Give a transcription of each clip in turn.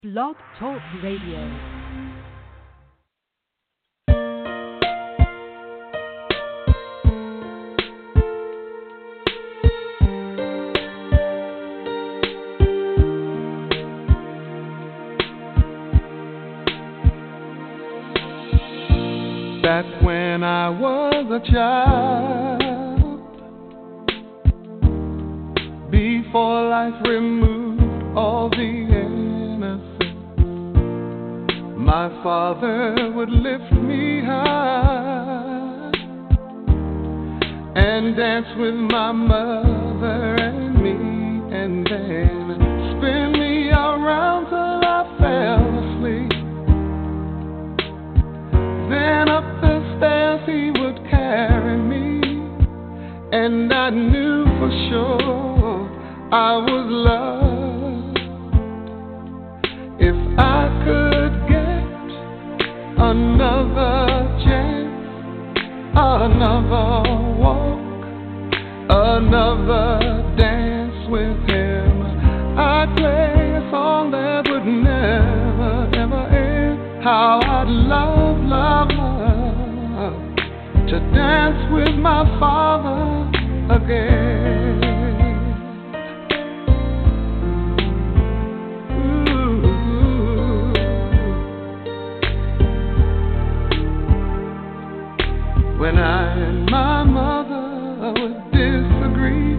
Blog Talk Radio. Back when I was a child, before life removed all the innocence, my father would lift me high and dance with my mother and me, and then spin me around till I fell asleep. Then up the stairs he would carry me, and I knew for sure I was loved. If I could get another chance, another walk, another dance with him, I'd play a song that would never, ever end. How I'd love, love, love to dance with my father again. Ooh. When I and my mother would disagree,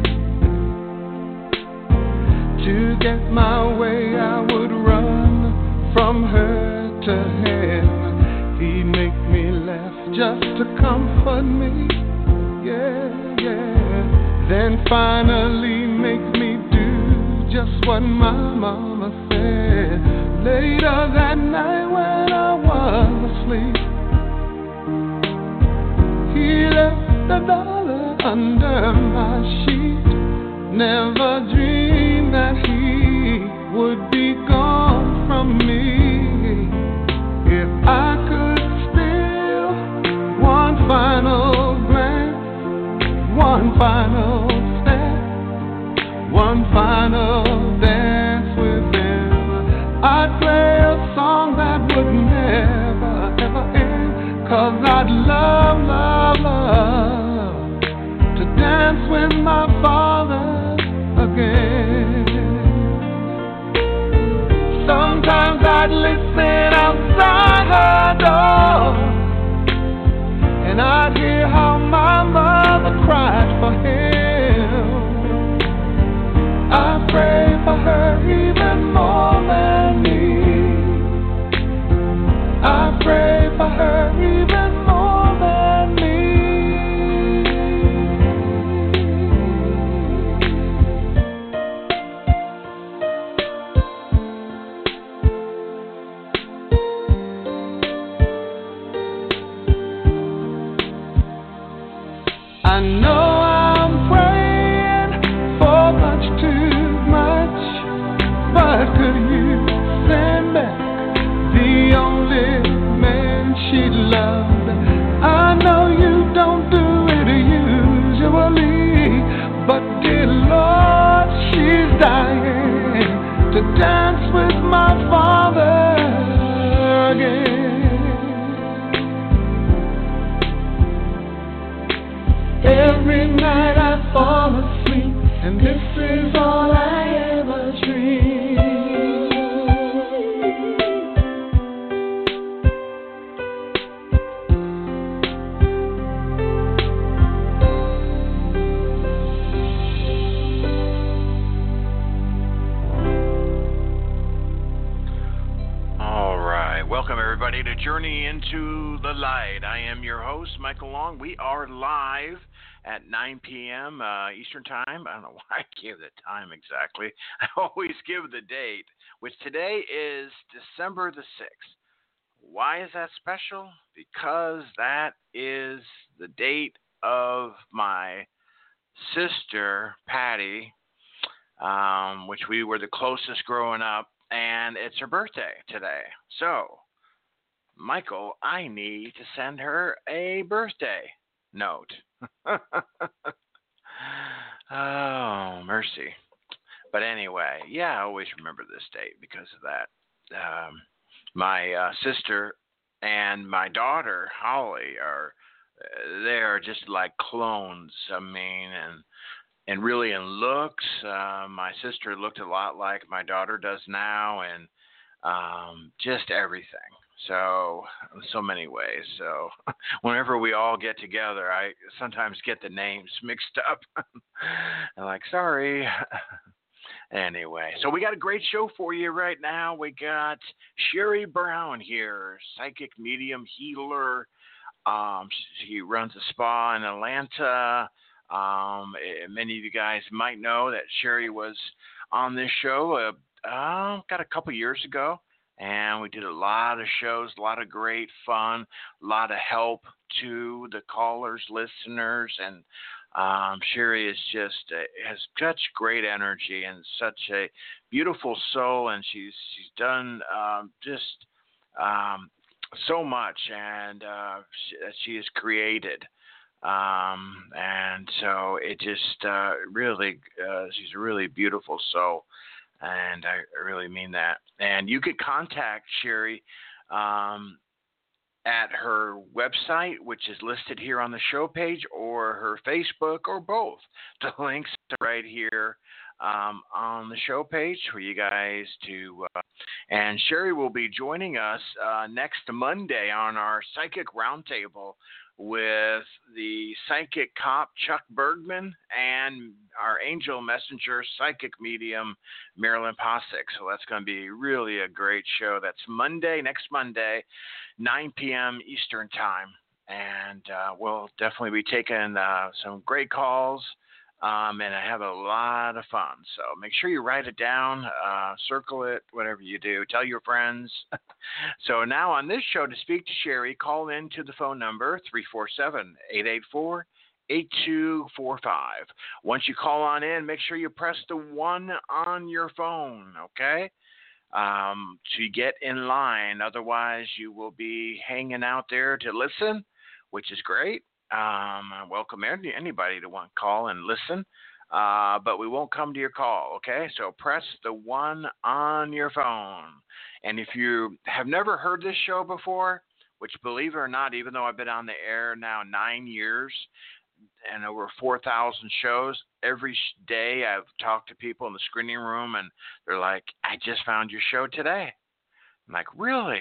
to get my way I would run from her to him. He'd make me laugh just to comfort me, yeah, yeah. Then finally make me do just what my mama said. Later that night when I was asleep, he left $1 under my sheet. Never dreamed that he would be gone from me. If I could steal one final glance, one final step, one final dance with him, I'd play a song that would never, ever end. 'Cause I'd love, love, love to dance with my father again. Sometimes I'd listen outside her door, and I'd hear how my mother cried for him. I pray for her even more than me. I pray for her even more than me. I know I'm praying for much too much, but could you send back the only man she loved? I know you don't do it usually, but dear Lord, she's dying to dance with my father again. Every night I fall asleep, and this is all I ever dream. All right. Welcome, everybody, to Journey into the Light. I am your host, Michael Long. We are live at 9 p.m. Eastern Time. I don't know why I gave the time exactly. I always give the date, which today is December the 6th. Why is that special? Because that is the date of my sister, Patty, which we were the closest growing up, and it's her birthday today. So, Michael, I need to send her a birthday note. Oh, mercy. But anyway, yeah, I always remember this date because of that. my sister and my daughter Holly are they are just like clones. I mean, and really in looks, my sister looked a lot like my daughter does now, and just everything. So many ways. So whenever we all get together, I sometimes get the names mixed up. I'm like, sorry. Anyway, so we got a great show for you right now. We got Sherry Brown here, psychic medium healer. She runs a spa in Atlanta. Many of you guys might know that Sherry was on this show got a couple years ago. And we did a lot of shows, a lot of great fun, a lot of help to the callers, listeners, and Sherry is just has such great energy and such a beautiful soul, and she's done just so much, and she has created. And so it just really, she's a really beautiful soul. And I really mean that. And you could contact Sherry at her website, which is listed here on the show page, or her Facebook, or both. The links are right here on the show page for you guys to. And Sherry will be joining us next Monday on our Psychic Roundtable with the psychic cop Chuck Bergman and our angel messenger psychic medium Marilyn Posick. So that's going to be really a great show. That's next Monday, 9 p.m. Eastern Time. And we'll definitely be taking some great calls. And I have a lot of fun. So make sure you write it down, circle it, whatever you do. Tell your friends. So now on this show, to speak to Sherry, call in to the phone number 347-884-8245. Once you call on in, make sure you press the 1 on your phone, okay? To get in line. Otherwise, you will be hanging out there to listen, which is great. I welcome anybody to want to call and listen, but we won't come to your call, okay? So press the 1 on your phone. And if you have never heard this show before, which, believe it or not, even though I've been on the air now 9 years and over 4,000 shows, every day I've talked to people in the screening room, and they're like, I just found your show today. I'm like, really?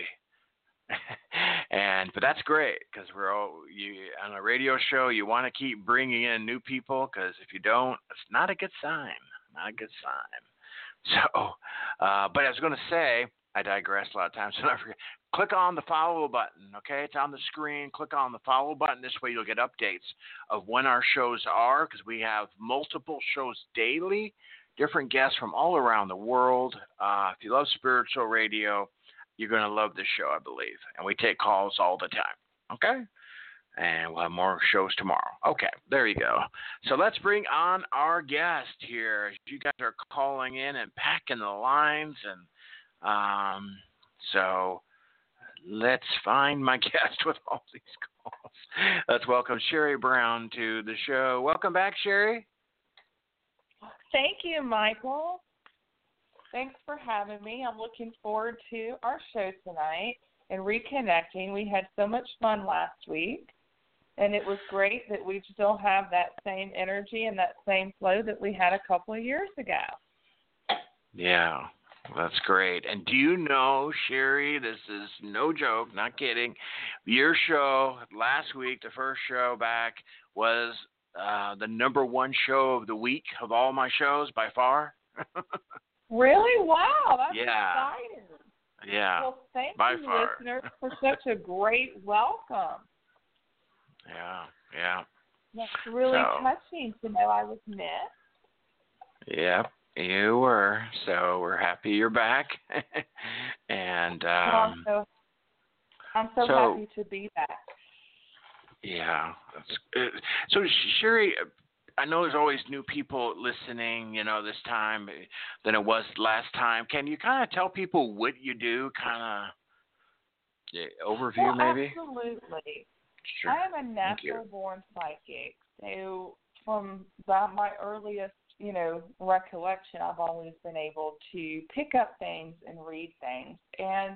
But that's great, because we're all on a radio show. You want to keep bringing in new people, because if you don't, it's not a good sign. Not a good sign. So, but I was going to say, I digress a lot of times. So I forget. Click on the follow button. Okay, it's on the screen. Click on the follow button. This way, you'll get updates of when our shows are, because we have multiple shows daily, different guests from all around the world. If you love spiritual radio, you're going to love this show, I believe. And we take calls all the time, okay? And we'll have more shows tomorrow. Okay, there you go. So let's bring on our guest here. You guys are calling in and packing the lines. And so let's find my guest with all these calls. Let's welcome Sherry Brown to the show. Welcome back, Sherry. Thank you, Michael. Thanks for having me. I'm looking forward to our show tonight and reconnecting. We had so much fun last week, and it was great that we still have that same energy and that same flow that we had a couple of years ago. Yeah, that's great. And do you know, Sherry, this is no joke, not kidding, your show last week, the first show back, was the #1 show of the week of all my shows by far. Really? Wow, that's yeah. exciting. Yeah. Well, thank by you, far. listeners, for such a great welcome. Yeah. That's really touching to know I was missed. Yep, you were. So we're happy you're back. And I'm so happy to be back. Yeah. So, Sherry, I know there's always new people listening, this time than it was last time. Can you kind of tell people what you do, kind of overview maybe? Absolutely. Sure. I am a natural-born psychic. So from my earliest, recollection, I've always been able to pick up things and read things. And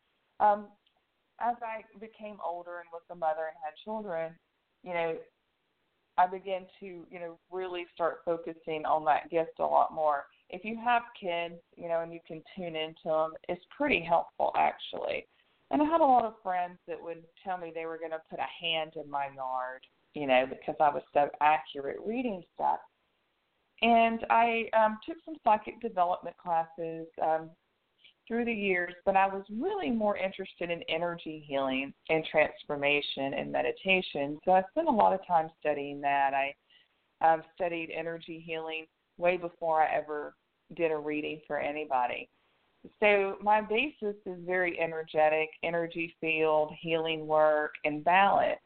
as I became older and was a mother and had children, I began to, really start focusing on that gift a lot more. If you have kids, and you can tune into them, it's pretty helpful, actually. And I had a lot of friends that would tell me they were going to put a hand in my yard, because I was so accurate reading stuff. And I took some psychic development classes through the years, but I was really more interested in energy healing and transformation and meditation. So I spent a lot of time studying that. I studied energy healing way before I ever did a reading for anybody. So my basis is very energetic, energy field, healing work, and balance.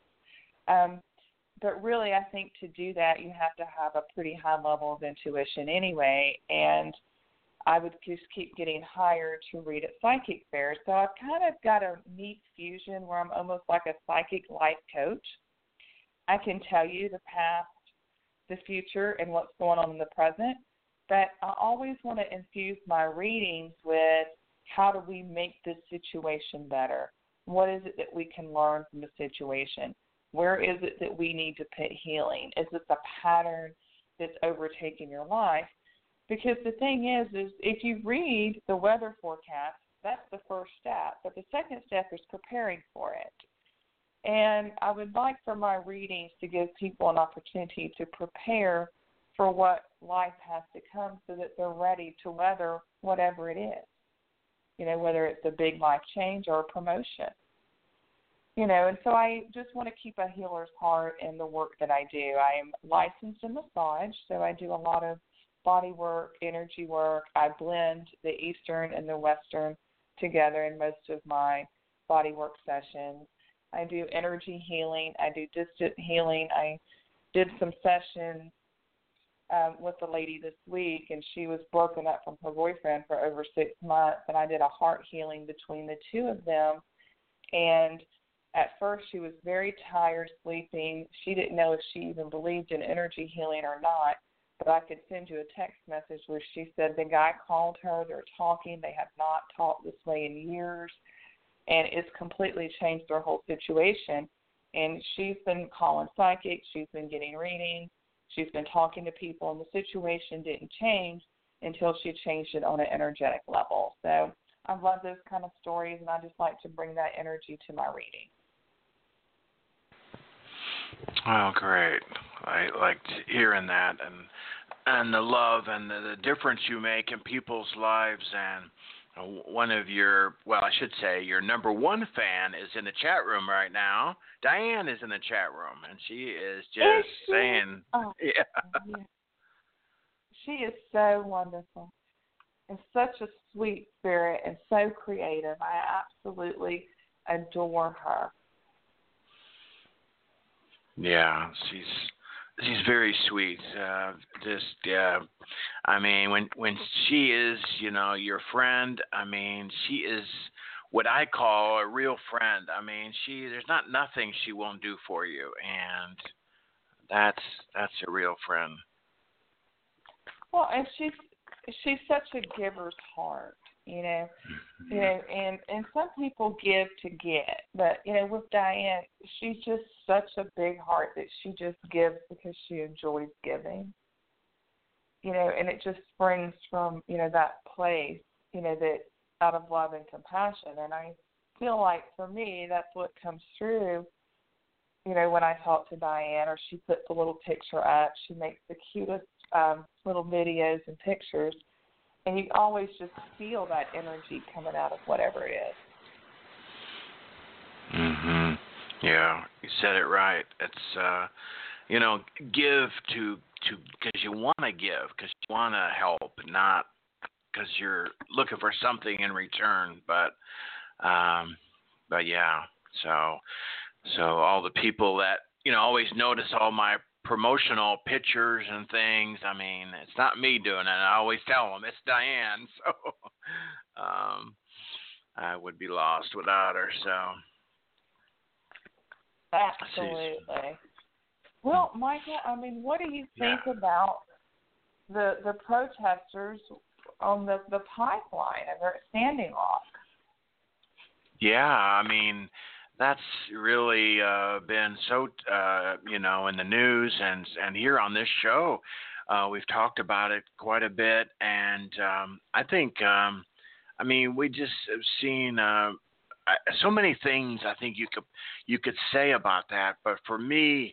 But really, I think to do that, you have to have a pretty high level of intuition anyway, and I would just keep getting hired to read at psychic fairs. So I've kind of got a neat fusion where I'm almost like a psychic life coach. I can tell you the past, the future, and what's going on in the present, but I always want to infuse my readings with how do we make this situation better? What is it that we can learn from the situation? Where is it that we need to put healing? Is this a pattern that's overtaking your life? Because the thing is if you read the weather forecast, that's the first step. But the second step is preparing for it. And I would like for my readings to give people an opportunity to prepare for what life has to come so that they're ready to weather whatever it is, whether it's a big life change or a promotion. And so I just want to keep a healer's heart in the work that I do. I am licensed in massage, so I do a lot of body work, energy work. I blend the Eastern and the Western together in most of my body work sessions. I do energy healing. I do distant healing. I did some sessions with a lady this week, and she was broken up from her boyfriend for over 6 months, and I did a heart healing between the two of them. And at first she was very tired, sleeping. She didn't know if she even believed in energy healing or not, but I could send you a text message where she said the guy called her, they're talking, they have not talked this way in years, and it's completely changed their whole situation. And she's been calling psychics, she's been getting readings, she's been talking to people, and the situation didn't change until she changed it on an energetic level. So I love those kind of stories, and I just like to bring that energy to my reading. Oh, great. I liked hearing that and the love and the difference you make in people's lives. And one of your, well, I should say your number one fan is in the chat room right now. Diane is in the chat room, and she is just saying, yeah. She is so wonderful and such a sweet spirit and so creative. I absolutely adore her. Yeah, she's very sweet. I mean, when she is, your friend. I mean, she is what I call a real friend. I mean, there's nothing she won't do for you, and that's a real friend. Well, and she's such a giver's heart, and some people give to get, but with Diane, she's just such a big heart that she just gives because she enjoys giving, and it just springs from that place, that out of love and compassion. And I feel like for me that's what comes through, when I talk to Diane, or she puts a little picture up. She makes the cutest little videos and pictures. And you always just feel that energy coming out of whatever it is. Mhm. Yeah, you said it right. It's give to because you want to give, because you want to help, not because you're looking for something in return. But yeah. So all the people that always notice all my promotional pictures and things. I mean, it's not me doing it. I always tell them it's Diane. So I would be lost without her. So absolutely. Well, Michael, I mean, what do you think about the protesters on the pipeline and their standing rock. Yeah, I mean, that's really been so, in the news and here on this show, we've talked about it quite a bit. And I think, we just have seen so many things I think you could say about that. But for me,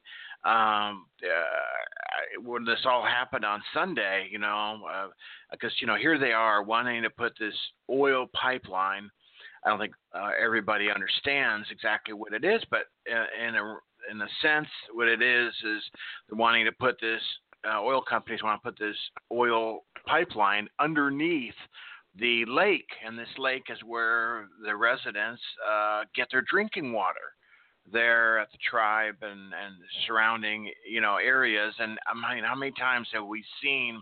when this all happened on Sunday, because, here they are wanting to put this oil pipeline. I don't think everybody understands exactly what it is, but in a sense, what it is they're wanting to put this, oil companies want to put this oil pipeline underneath the lake, and this lake is where the residents get their drinking water there at the tribe and surrounding, areas. And I mean, how many times have we seen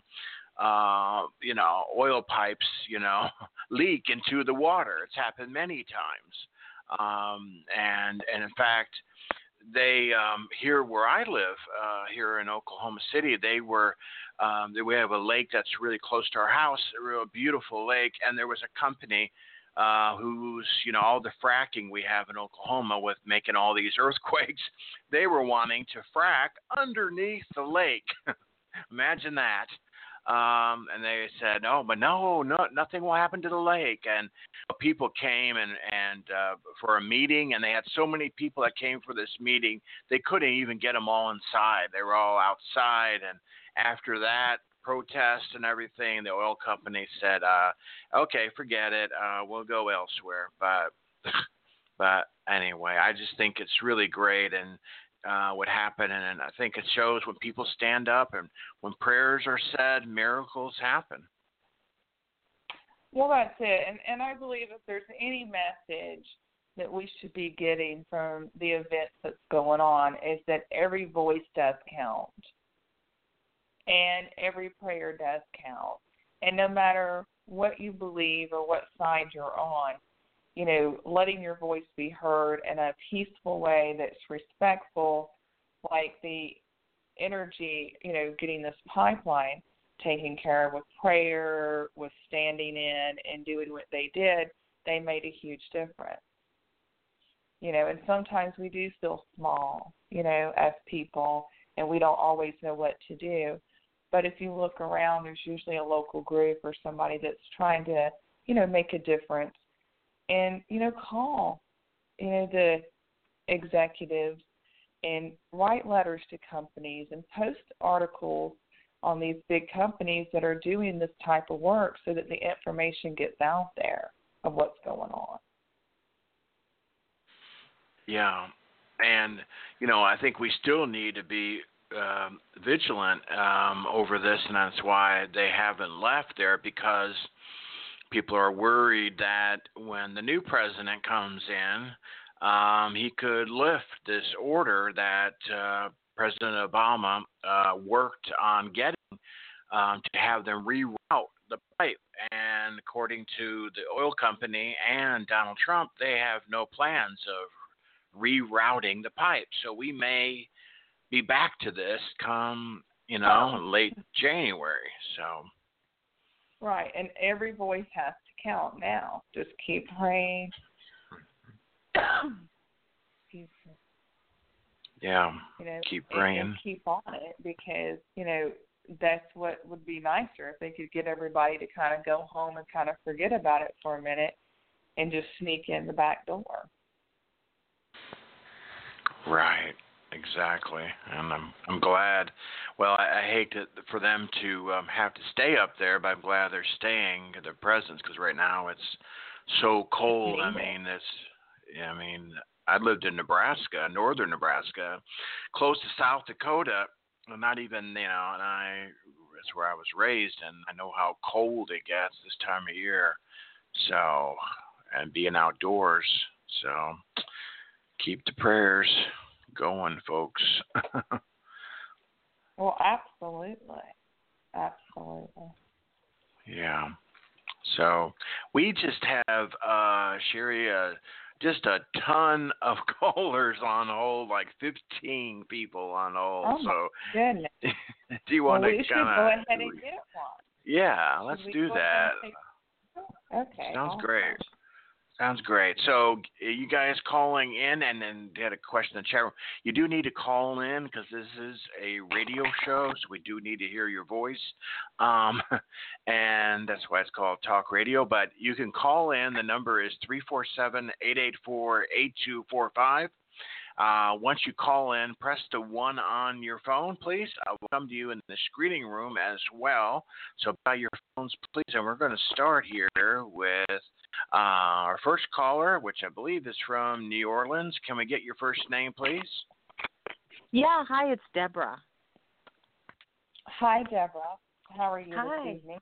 oil pipes, leak into the water? It's happened many times. And in fact, they, here where I live, here in Oklahoma City, we have a lake that's really close to our house, a real beautiful lake. And there was a company, who's, all the fracking we have in Oklahoma with making all these earthquakes, they were wanting to frack underneath the lake. Imagine that. And they said, no, nothing will happen to the lake. And people came and for a meeting, and they had so many people that came for this meeting, they couldn't even get them all inside. They were all outside. And after that protest and everything, the oil company said, okay, forget it. We'll go elsewhere. But anyway, I just think it's really great. And what happened, and I think it shows when people stand up and when prayers are said, miracles happen. Well, that's it. And I believe if there's any message that we should be getting from the events that's going on is that every voice does count. And every prayer does count. And no matter what you believe or what side you're on, letting your voice be heard in a peaceful way that's respectful, like the energy, getting this pipeline taken care of with prayer, with standing in and doing what they did, they made a huge difference. And sometimes we do feel small, as people, and we don't always know what to do. But if you look around, there's usually a local group or somebody that's trying to, make a difference. And, call, the executives and write letters to companies and post articles on these big companies that are doing this type of work so that the information gets out there of what's going on. Yeah. And, I think we still need to be vigilant over this, and that's why they haven't left there, because people are worried that when the new president comes in, he could lift this order that President Obama worked on getting to have them reroute the pipe. And according to the oil company and Donald Trump, they have no plans of rerouting the pipe. So we may be back to this come, late January. So. Right, and every voice has to count now. Just keep praying. Yeah, keep praying. And keep on it, because, that's what would be nicer if they could get everybody to kind of go home and kind of forget about it for a minute and just sneak in the back door. Right. Exactly, and I'm glad. Well, I hate for them to have to stay up there, but I'm glad they're staying. Their presence, because right now it's so cold. I lived in Nebraska, northern Nebraska, close to South Dakota. Not even, that's where I was raised, and I know how cold it gets this time of year. So, and being outdoors, so keep the prayers going, folks. Well, absolutely. Yeah. So we just have, Sherry, just a ton of callers on hold, like 15 people on hold. Oh, my goodness. Do you want well, to we should kind of? go ahead and get one. Yeah, let's Should we do go that. ahead and take- Okay. Sounds awesome. great. Sounds great. So, you guys calling in, and then they had a question in the chat room. You do need to call in because this is a radio show, so we do need to hear your voice. And that's why it's called Talk Radio. But you can call in. The number is 347-884-8245. Once you call in, press the 1 on your phone, please. I will come to you in the screening room as well. So by your phones, please. And we're going to start here with our first caller, which I believe is from New Orleans. Can we get your first name, please? Yeah, hi, it's Deborah. Hi, Deborah. How are you Hi. this evening?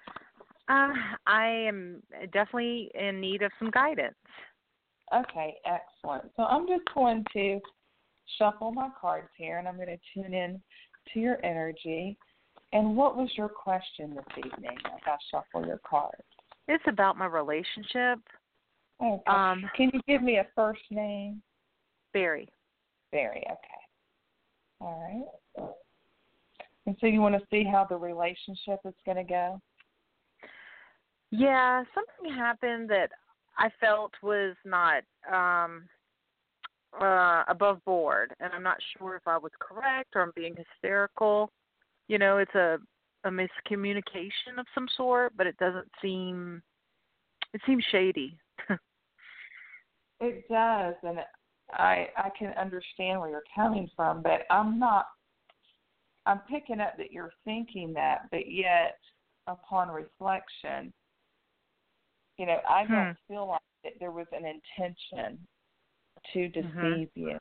I am definitely in need of some guidance. Okay, excellent. So I'm just going to shuffle my cards here, and I'm going to tune in to your energy. And what was your question this evening as I shuffle your cards? It's about my relationship. Okay. Can you give me a first name? Barry. Barry, okay. All right. And so you want to see how the relationship is going to go? Yeah, something happened that I felt was not above board, and I'm not sure if I was correct or I'm being hysterical. You know, it's a miscommunication of some sort, but it seems shady. It does, and I can understand where you're coming from, but I'm picking up that you're thinking that, but yet upon reflection, you know, I don't feel like that there was an intention to deceive you.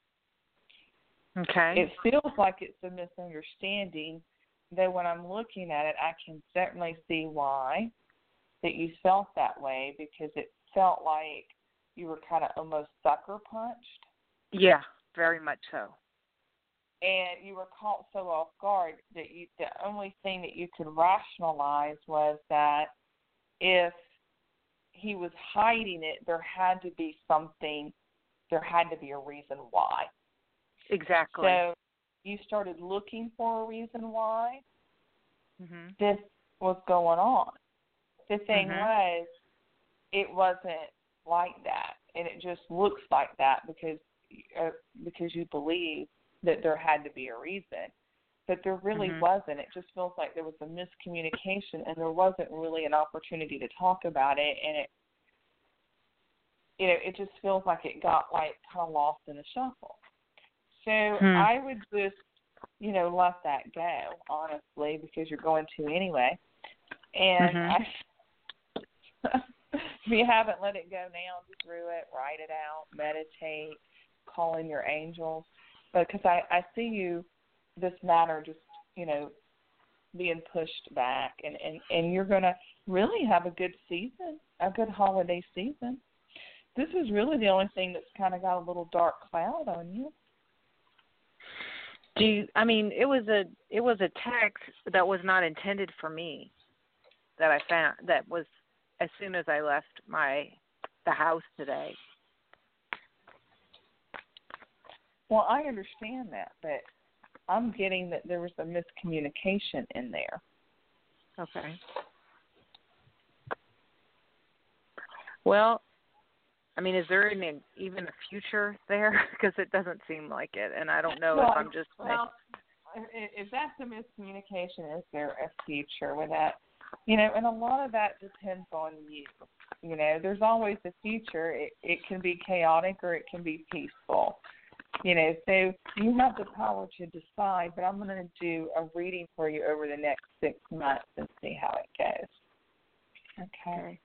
Okay. It feels like it's a misunderstanding, though when I'm looking at it, I can certainly see why that you felt that way, because it felt like you were kind of almost sucker punched. Yeah, very much so. And you were caught so off guard that the only thing that you could rationalize was that if he was hiding it, there had to be something, there had to be a reason why. Exactly. So you started looking for a reason why this was going on. The thing was, it wasn't like that, and it just looks like that because you believe that there had to be a reason. But there really wasn't. It just feels like there was a miscommunication, and there wasn't really an opportunity to talk about it, and it just feels like it got like kind of lost in the shuffle. So I would just, let that go, honestly, because you're going to anyway. And if you haven't let it go now, just through it, write it out, meditate, call in your angels. Because I see this matter just, being pushed back, and you're going to really have a good season, a good holiday season. This is really the only thing that's kind of got a little dark cloud on you. It was a text that was not intended for me that I found, that was as soon as I left the house today. Well, I understand that, but I'm getting that there was a miscommunication in there. Okay. Well, is there even a future there? Because it doesn't seem like it, and I don't know if I'm just... Well, if that's a miscommunication, is there a future with that? And a lot of that depends on you. There's always a future. It can be chaotic or it can be peaceful. So you have the power to decide, but I'm going to do a reading for you over the next 6 months and see how it goes. Okay.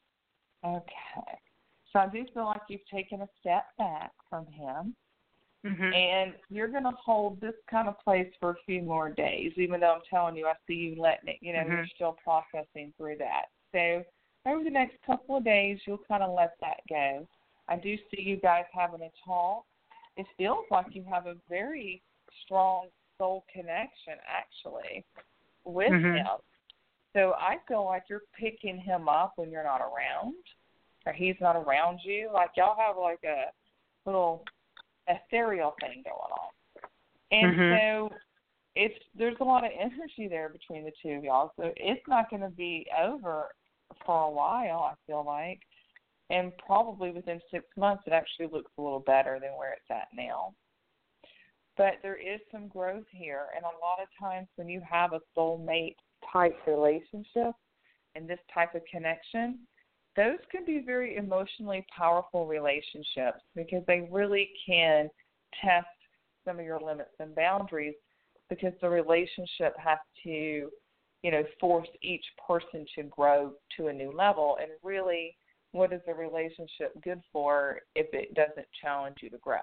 So I do feel like you've taken a step back from him, and you're going to hold this kind of place for a few more days, even though I'm telling you I see you letting it, you're still processing through that. So over the next couple of days, you'll kind of let that go. I do see you guys having a talk. It feels like you have a very strong soul connection, actually, with him. So I feel like you're picking him up when you're not around, or he's not around you. Like y'all have like a little ethereal thing going on. And so there's a lot of energy there between the two of y'all, so it's not going to be over for a while, I feel like, and probably within 6 months it actually looks a little better than where it's at now. But there is some growth here, and a lot of times when you have a soulmate type relationship and this type of connection, those can be very emotionally powerful relationships because they really can test some of your limits and boundaries, because the relationship has to, force each person to grow to a new level. And really, what is a relationship good for if it doesn't challenge you to grow?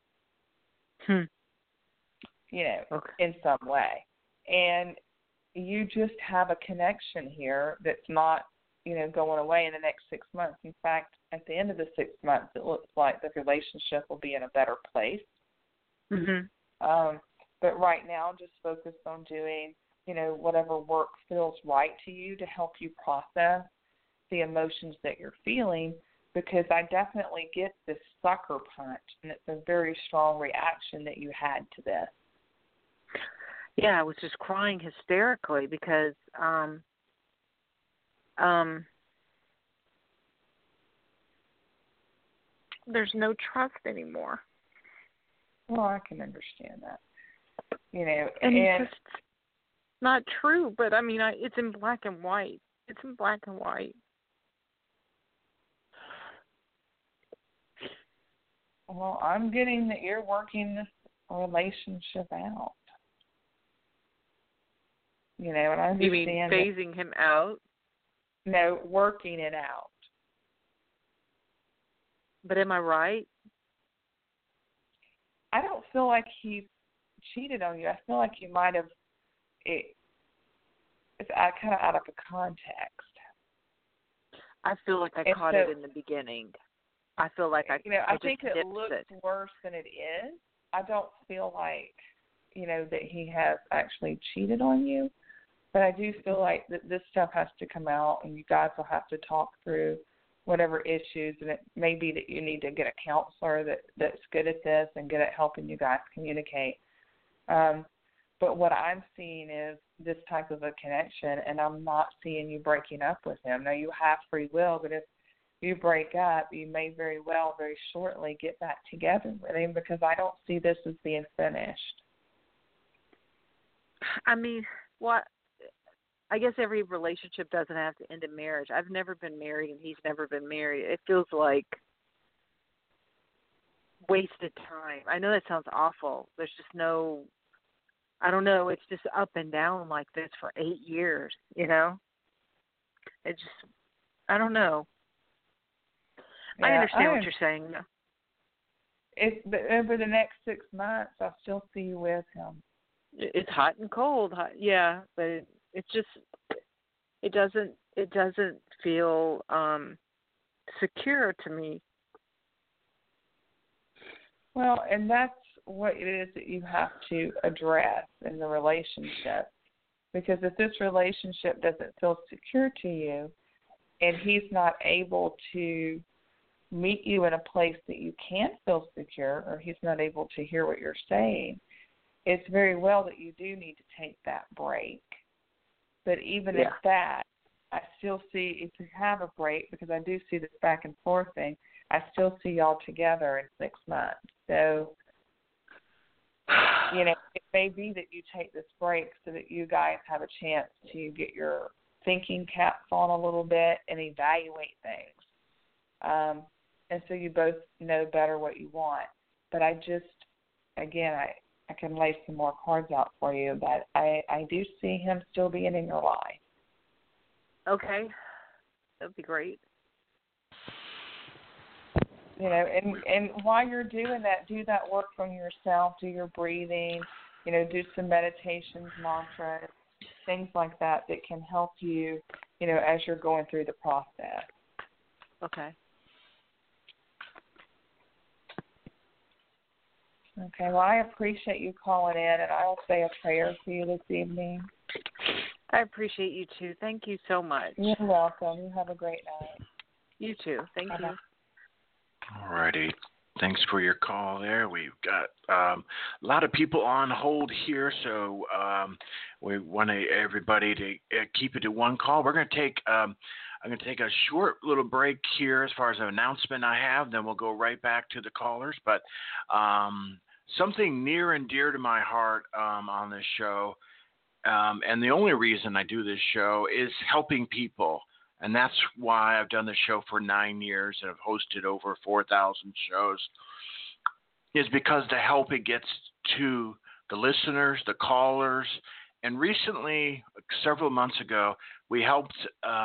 Okay. In some way. And you just have a connection here that's not, going away in the next 6 months. In fact, at the end of the 6 months, it looks like the relationship will be in a better place. Mm-hmm. But right now, just focus on doing, whatever work feels right to you to help you process the emotions that you're feeling, because I definitely get this sucker punch, and it's a very strong reaction that you had to this. Yeah, I was just crying hysterically because there's no trust anymore. Well, I can understand that. And it's just not true, but I mean, it's in black and white. It's in black and white. Well, I'm getting that you're working this relationship out. And I understand. You mean phasing him out? No, working it out. But am I right? I don't feel like he cheated on you. I feel like you might have. It's kind of out of a context. I feel like I caught it in the beginning. I feel like I think it looks worse than it is. I don't feel like, that he has actually cheated on you. But I do feel like that this stuff has to come out, and you guys will have to talk through whatever issues, and it may be that you need to get a counselor that's good at this and good at helping you guys communicate. But what I'm seeing is this type of a connection, and I'm not seeing you breaking up with him. Now, you have free will, but if you break up, you may very well very shortly get back together with him, because I don't see this as being finished. I mean, what? I guess every relationship doesn't have to end in marriage. I've never been married, and he's never been married. It feels like wasted time. I know that sounds awful. There's just no, I don't know, it's just up and down like this for 8 years, It just, I don't know. Yeah, I understand what you're saying. But over the next 6 months, I'll still see you with him. It's hot and cold, yeah, but it's just, it doesn't feel secure to me. Well, and that's what it is that you have to address in the relationship. Because if this relationship doesn't feel secure to you, and he's not able to meet you in a place that you can't feel secure, or he's not able to hear what you're saying, it's very well that you do need to take that break. But even at that, I still see, if you have a break, because I do see this back and forth thing, I still see y'all together in 6 months. So, it may be that you take this break so that you guys have a chance to get your thinking caps on a little bit and evaluate things. And so you both know better what you want. But I just, again, I can lay some more cards out for you, but I do see him still being in your life. Okay. That would be great. And while you're doing that, do that work from yourself, do your breathing, do some meditations, mantras, things like that can help you, as you're going through the process. Okay. Okay, well, I appreciate you calling in, and I'll say a prayer for you this evening. I appreciate you, too. Thank you so much. You're welcome. You have a great night. You, too. Thank you. All righty. Thanks for your call there. We've got a lot of people on hold here, so we want everybody to keep it to one call. We're going to take I'm going to take a short little break here as far as an announcement I have. Then we'll go right back to the callers. But something near and dear to my heart on this show, and the only reason I do this show is helping people. And that's why I've done the show for 9 years and have hosted over 4,000 shows, is because the help it gets to the listeners, the callers. And recently, several months ago, we helped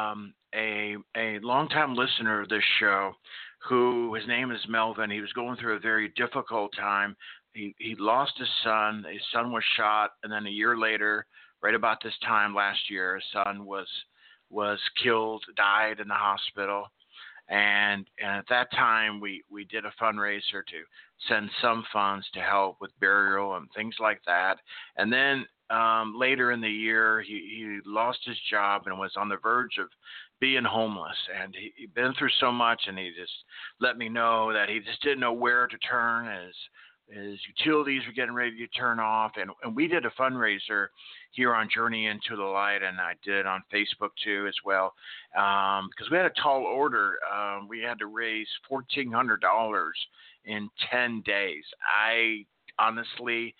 a longtime listener of this show, who his name is Melvin. He was going through a very difficult time. He lost his son. His son was shot, and then a year later, right about this time last year, his son was killed, died in the hospital. And at that time, we did a fundraiser to send some funds to help with burial and things like that. And then later in the year, he lost his job and was on the verge of being homeless. And he'd been through so much, and he just let me know that he just didn't know where to turn. His utilities were getting ready to turn off. And we did a fundraiser here on Journey Into the Light, and I did it on Facebook too as well, because we had a tall order. We had to raise $1,400 in 10 days. I honestly,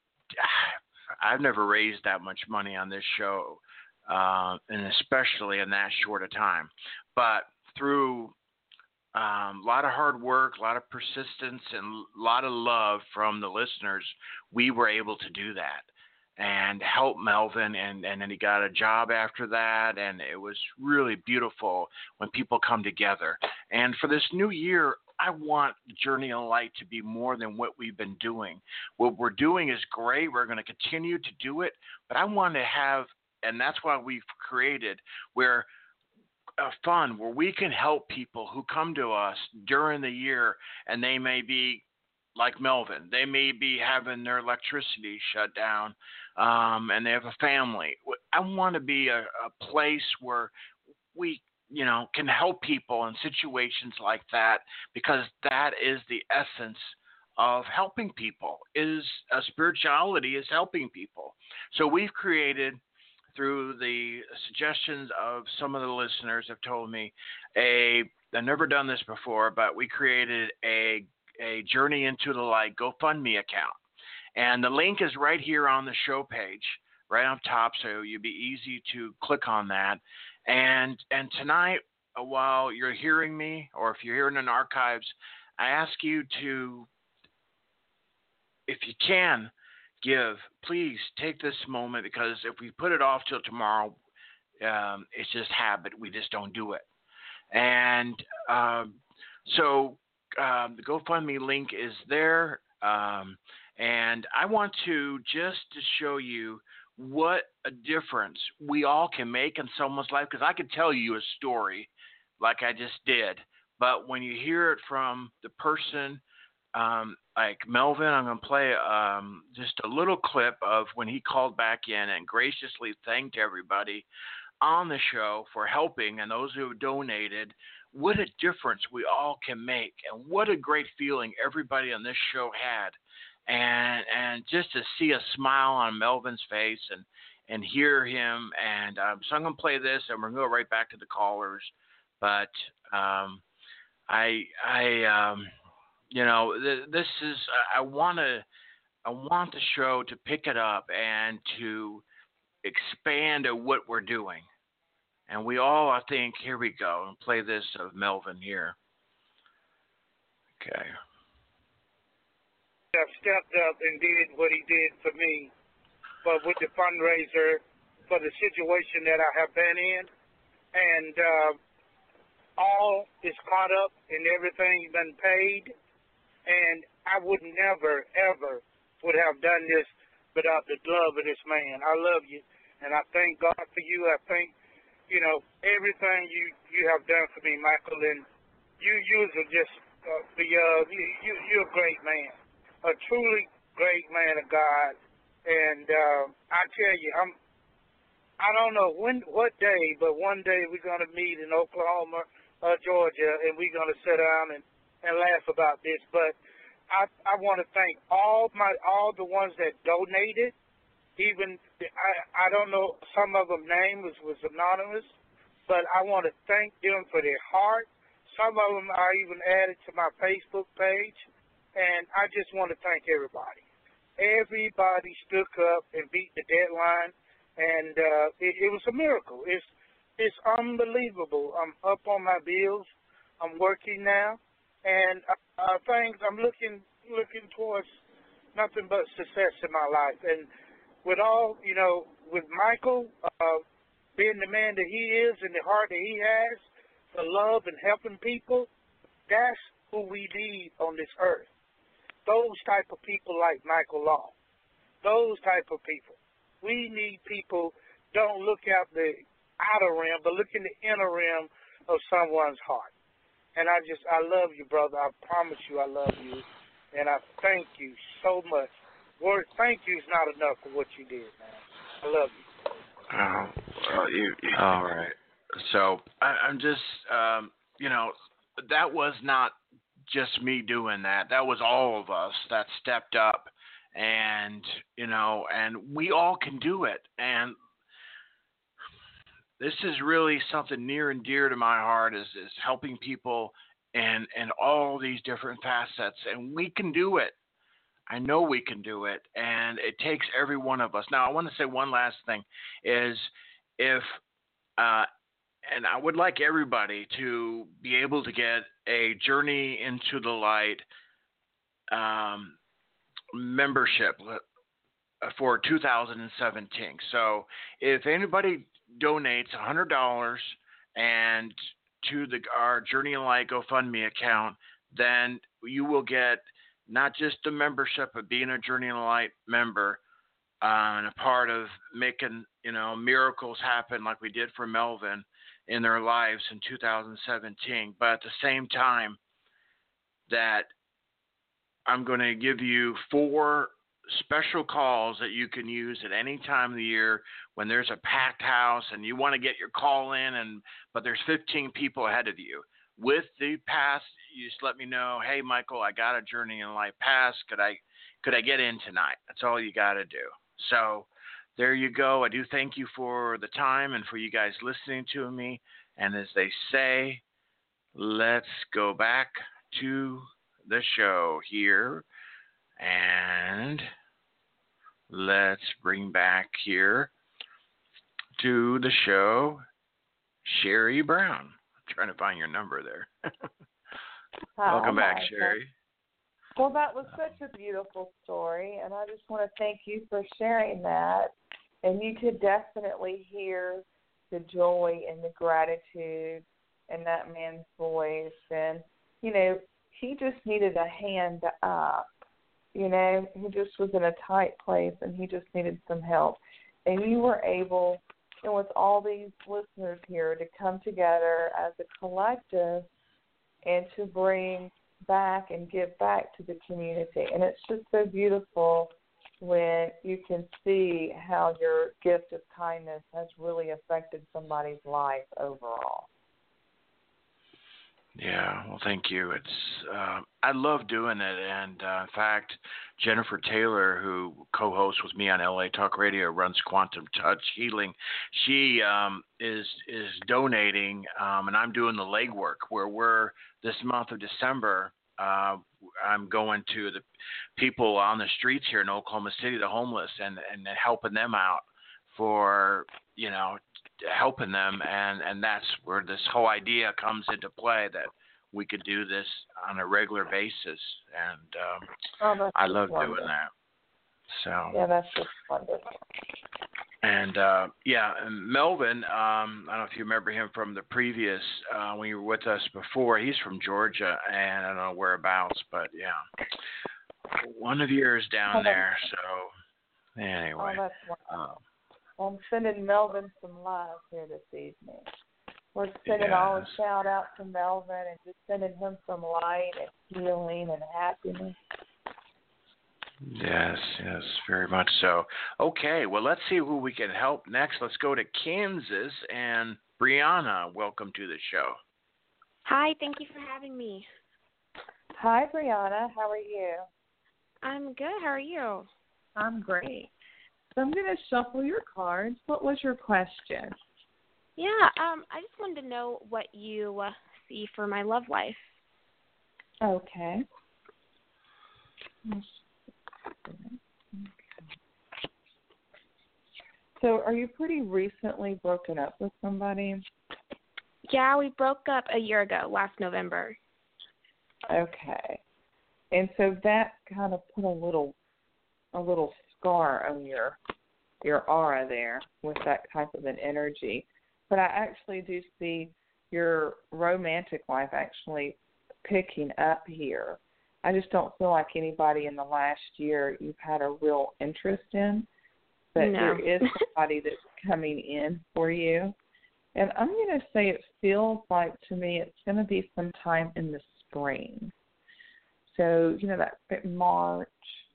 I've never raised that much money on this show, and especially in that short a time. But through a lot of hard work, a lot of persistence, and a lot of love from the listeners, we were able to do that and help Melvin, and then he got a job after that, and it was really beautiful when people come together. And for this new year, I want Journey in Light to be more than what we've been doing. What we're doing is great. We're going to continue to do it, but I want to have, and that's why we've created where a fund where we can help people who come to us during the year, and they may be like Melvin. They may be having their electricity shut down, and they have a family. I want to be a place where we, can help people in situations like that, because that is the essence of helping people. Spirituality is helping people. So we've created, through the suggestions of some of the listeners have told me, I've never done this before, but we created a Journey Into the Light GoFundMe account. And the link is right here on the show page, right on top, so you'll be easy to click on that. And tonight, while you're hearing me, or if you're hearing in archives, I ask you to, if you can, please take this moment, because if we put it off till tomorrow, it's just habit. We just don't do it. And so the GoFundMe link is there. And I want to show you what a difference we all can make in someone's life, because I could tell you a story like I just did. But when you hear it from the person, like Melvin, I'm going to play just a little clip of when he called back in and graciously thanked everybody on the show for helping, and those who donated. What a difference we all can make, and what a great feeling everybody on this show had. And just to see a smile on Melvin's face and hear him. And so I'm going to play this, and we're going to go right back to the callers. But this is, I want the show to pick it up and to expand at what we're doing. And we all, I think, here we go, and play this of Melvin here. Okay. Have stepped up and did what he did for me, but with the fundraiser for the situation that I have been in, and all is caught up and everything's been paid, and I would never, ever would have done this without the love of this man. I love you, and I thank God for you. I thank, everything you have done for me, Michael, and you're just, you're a great man. A truly great man of God, and I tell you, I don't know what day, but one day we're gonna meet in Oklahoma, Georgia, and we're gonna sit down and and laugh about this, but I want to thank all the ones that donated. Even I don't know, some of them name was anonymous, but I want to thank them for their heart. Some of them are even added to my Facebook page, and I just want to thank everybody. Everybody stuck up and beat the deadline, and it was a miracle. It's unbelievable. I'm up on my bills. I'm working now, and I'm looking towards nothing but success in my life. And with all, with Michael being the man that he is and the heart that he has, the love and helping people, that's who we need on this earth. Those type of people like Michael Long. Those type of people. We need people, don't look at the outer rim, but look in the inner rim of someone's heart. And I love you, brother. I promise you I love you. And I thank you so much. Word thank you is not enough for what you did, man. I love you. All right. So I'm just, that was not just me doing that. That was all of us that stepped up, and and we all can do it. And this is really something near and dear to my heart, is helping people and all these different facets, and we can do it. I know we can do it, and it takes every one of us. Now, I want to say one last thing is and I would like everybody to be able to get a Journey into the Light membership for 2017. So if anybody donates $100 and to our Journey in Light GoFundMe account, then you will get not just the membership, but being a Journey in Light member and a part of making miracles happen like we did for Melvin in their lives in 2017. But at the same time, that I'm going to give you 4 special calls that you can use at any time of the year when there's a packed house and you want to get your call in, but there's 15 people ahead of you. With the pass, you just let me know, hey, Michael, I got a Journey in Light pass. Could I get in tonight? That's all you got to do. So there you go. I do thank you for the time and for you guys listening to me. And as they say, let's go back to the show here. And let's bring back here to the show Sherry Brown. I'm trying to find your number there. Welcome back, Sherry. Well, that was such a beautiful story, and I just want to thank you for sharing that. And you could definitely hear the joy and the gratitude in that man's voice. And, he just needed a hand up. He just was in a tight place, and he just needed some help. And you were able, and with all these listeners here, to come together as a collective and to bring back and give back to the community. And it's just so beautiful when you can see how your gift of kindness has really affected somebody's life overall. Yeah, well, thank you. It's I love doing it, and in fact, Jennifer Taylor, who co-hosts with me on LA Talk Radio, runs Quantum Touch Healing. She is donating, and I'm doing the legwork. Where we're this month of December, I'm going to the people on the streets here in Oklahoma City, the homeless, and helping them out for helping them, and that's where this whole idea comes into play, that we could do this on a regular basis, and I love doing that. So yeah, that's just wonderful. And and Melvin, I don't know if you remember him from the previous when you were with us before. He's from Georgia, and I don't know whereabouts, but yeah, one of yours down there. So anyway. Oh, that's wonderful. I'm sending Melvin some love here this evening. We're sending all a shout out to Melvin and just sending him some light and healing and happiness. Yes, very much so. Okay, well, let's see who we can help next. Let's go to Kansas, and Brianna, welcome to the show. Hi, thank you for having me. Hi, Brianna. How are you? I'm good. How are you? I'm great. So I'm going to shuffle your cards. What was your question? Yeah, I just wanted to know what you see for my love life. Okay. So are you pretty recently broken up with somebody? Yeah, we broke up a year ago, last November. Okay. And so that kind of put a little scar on your aura there with that type of an energy. But I actually do see your romantic life actually picking up here. I just don't feel like anybody in the last year you've had a real interest in. But No. there is somebody that's coming in for you. And I'm going to say it feels like to me it's going to be sometime in the spring. So, that March,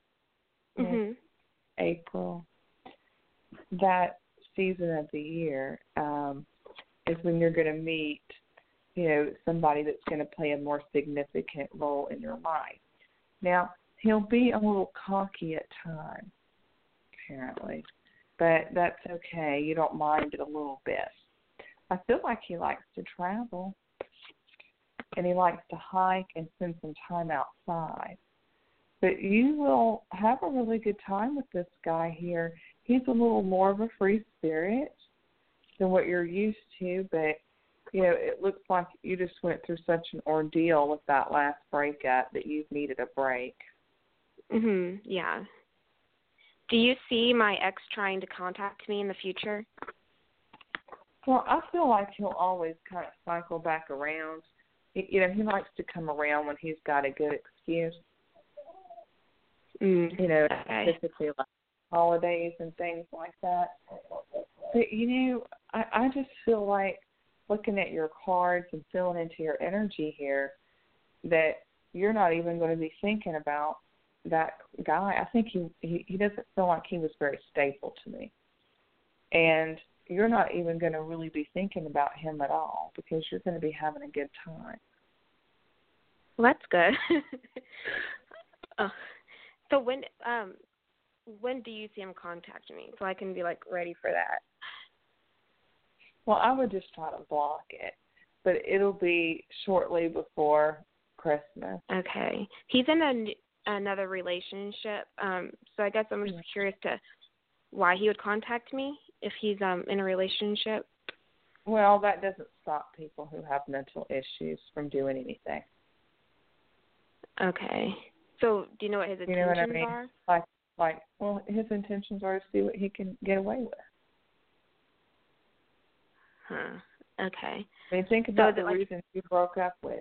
April, that season of the year is when you're going to meet, somebody that's going to play a more significant role in your life. Now, he'll be a little cocky at times, apparently, but that's okay. You don't mind it a little bit. I feel like he likes to travel, and he likes to hike and spend some time outside. But you will have a really good time with this guy here. He's a little more of a free spirit than what you're used to, but, it looks like you just went through such an ordeal with that last breakup that you've needed a break. Yeah. Do you see my ex trying to contact me in the future? Well, I feel like he'll always kind of cycle back around. He likes to come around when he's got a good excuse. Okay. Specifically like holidays and things like that. But, I just feel like looking at your cards and feeling into your energy here that you're not even going to be thinking about that guy. I think he doesn't feel like he was very stable to me. And you're not even going to really be thinking about him at all because you're going to be having a good time. Well, that's good. So when do you see him contact me so I can be ready for that? Well, I would just try to block it, but it'll be shortly before Christmas. Okay. He's in another relationship, so I guess I'm just curious to why he would contact me if he's in a relationship. Well, that doesn't stop people who have mental issues from doing anything. Okay. So do you know what his intentions are? Well, his intentions are to see what he can get away with. Huh. Okay. I mean, think about the reasons you broke up with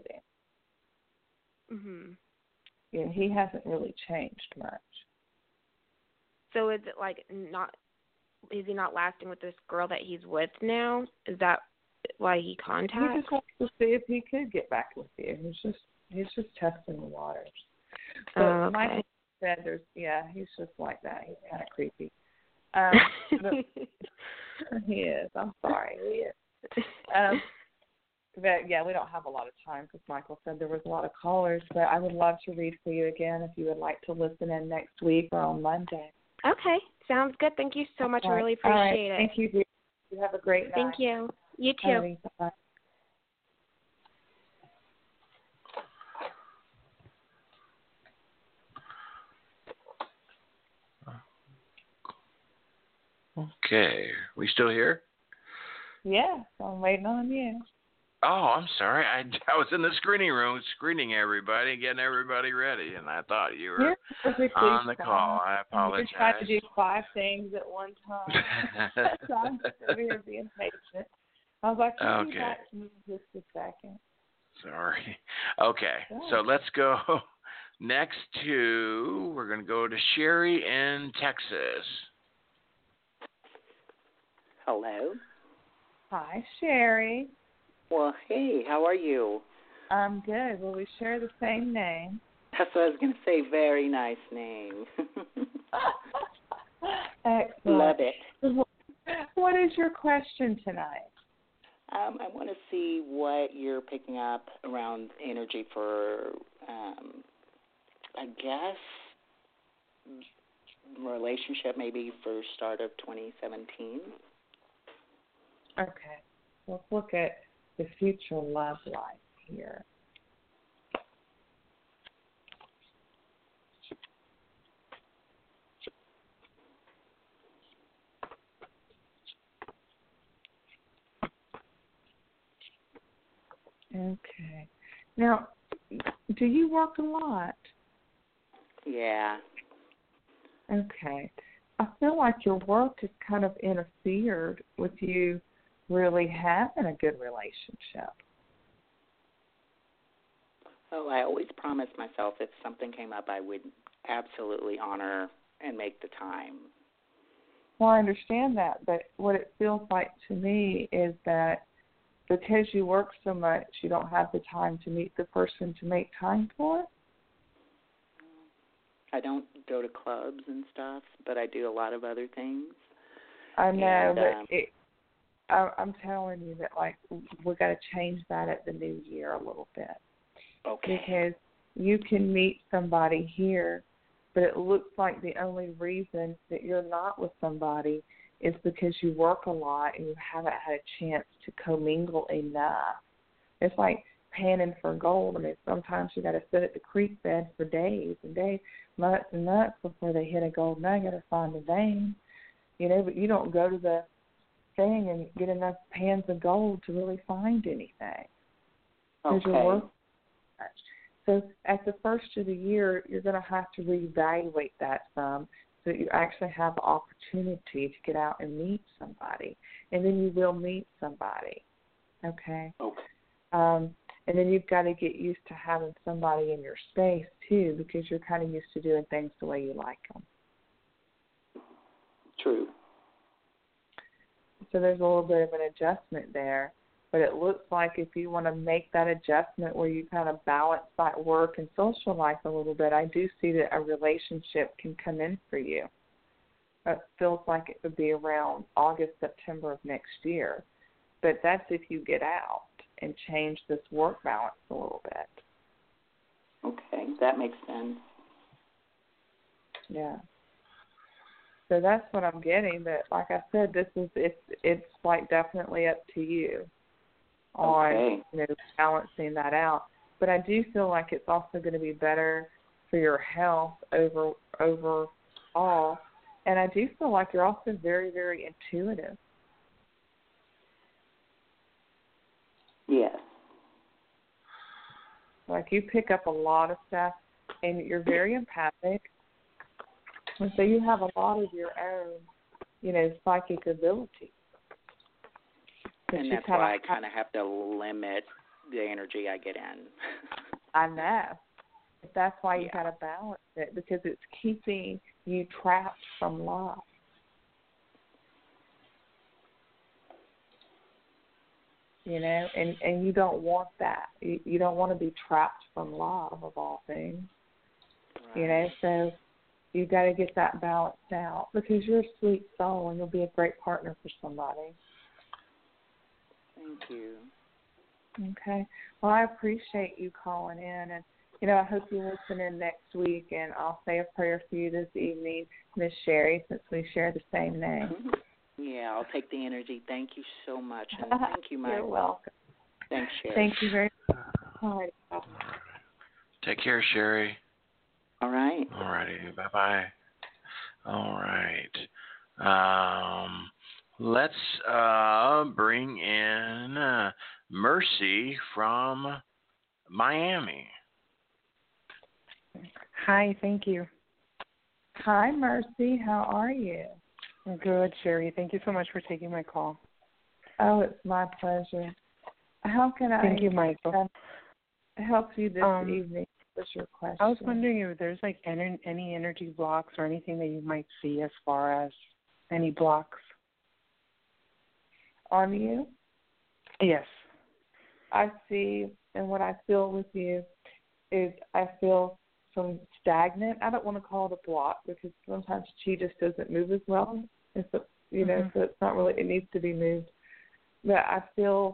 him. And he hasn't really changed much. So is it is he not lasting with this girl that he's with now? Is that why he contacts? He just wants to see if he could get back with you. He's just testing the waters. But okay. Michael said he's just like that. He's kind of creepy. He is. I'm sorry. He is. But, yeah, we don't have a lot of time because Michael said there was a lot of callers. But I would love to read for you again if you would like to listen in next week or on Monday. Okay. Sounds good. Thank you so much. All right. I really appreciate it. Thank you, dear. You have a great night. Thank you. You too. Alrighty, bye-bye. Okay. We still here? Yes, I'm waiting on you. Oh, I'm sorry. I was in the screening room screening everybody, getting everybody ready, and I thought you were on the call. I apologize. You tried to do 5 things at one time. So I'm just over here being patient. I was like, can you be back to me in just a second? Sorry. Okay, so let's go next to, we're going to go to Sherry in Texas. Hello. Hi, Sherry. Well, hey, how are you? I'm good. Well, we share the same name. That's what I was going to say. Very nice name. Excellent. Love it. What is your question tonight? I want to see what you're picking up around energy for, I guess, relationship maybe for start of 2017. Okay. Let's look at the future love life here. Okay. Now, do you work a lot? Yeah. Okay. I feel like your work has kind of interfered with you really having a good relationship. Oh, I always promised myself if something came up, I would absolutely honor and make the time. Well, I understand that, but what it feels like to me is that because you work so much, you don't have the time to meet the person to make time for. I don't go to clubs and stuff, but I do a lot of other things. I know, and, I'm telling you that, like, we got to change that at the new year a little bit. Okay. Because you can meet somebody here, but it looks like the only reason that you're not with somebody is because you work a lot and you haven't had a chance to commingle enough. It's like panning for gold. I mean, sometimes you got to sit at the creek bed for days and days, months and months before they hit a gold nugget or find a vein, you know, but you don't go to the thing and get enough pans of gold to really find anything. Okay. You're working so much. So at the first of the year, you're going to have to reevaluate that some so that you actually have the opportunity to get out and meet somebody. And then you will meet somebody, okay? Okay. And then you've got to get used to having somebody in your space, too, because you're kind of used to doing things the way you like them. True. So there's a little bit of an adjustment there. But it looks like if you want to make that adjustment where you kind of balance that work and social life a little bit, I do see that a relationship can come in for you. It feels like it would be around August, September of next year. But that's if you get out and change this work balance a little bit. Okay, that makes sense. Yeah. So that's what I'm getting. But like I said, it's like definitely up to you on balancing that out. But I do feel like it's also going to be better for your health overall. And I do feel like you're also very, very intuitive. Yes. Like you pick up a lot of stuff, and you're very empathic. And so you have a lot of your own, psychic ability. And that's why I kind of have to limit the energy I get in. I know. But that's why you got to balance it, because it's keeping you trapped from love. And you don't want that. You don't want to be trapped from love, of all things. Right. So you got to get that balanced out, because you're a sweet soul and you'll be a great partner for somebody. Thank you. Okay. Well, I appreciate you calling in, and I hope you listen in next week, and I'll say a prayer for you this evening, Miss Sherry, since we share the same name. Yeah, I'll take the energy. Thank you so much, and thank you, Mike. You're welcome. Thanks, Sherry. Thank you very much. All right. Take care, Sherry. All right. All righty. Bye-bye. All right. Let's bring in Mercy from Miami. Hi, thank you. Hi, Mercy. How are you? I'm good, Sherry. Thank you so much for taking my call. Oh, it's my pleasure. How can Thank you, Michael. Help you this evening? What's your question? I was wondering if there's any energy blocks or anything that you might see as far as any blocks. On you? Yes. I see, and what I feel with you is I feel some stagnant. I don't want to call it a block, because sometimes chi just doesn't move as well. And so, so it's not really, it needs to be moved. But I feel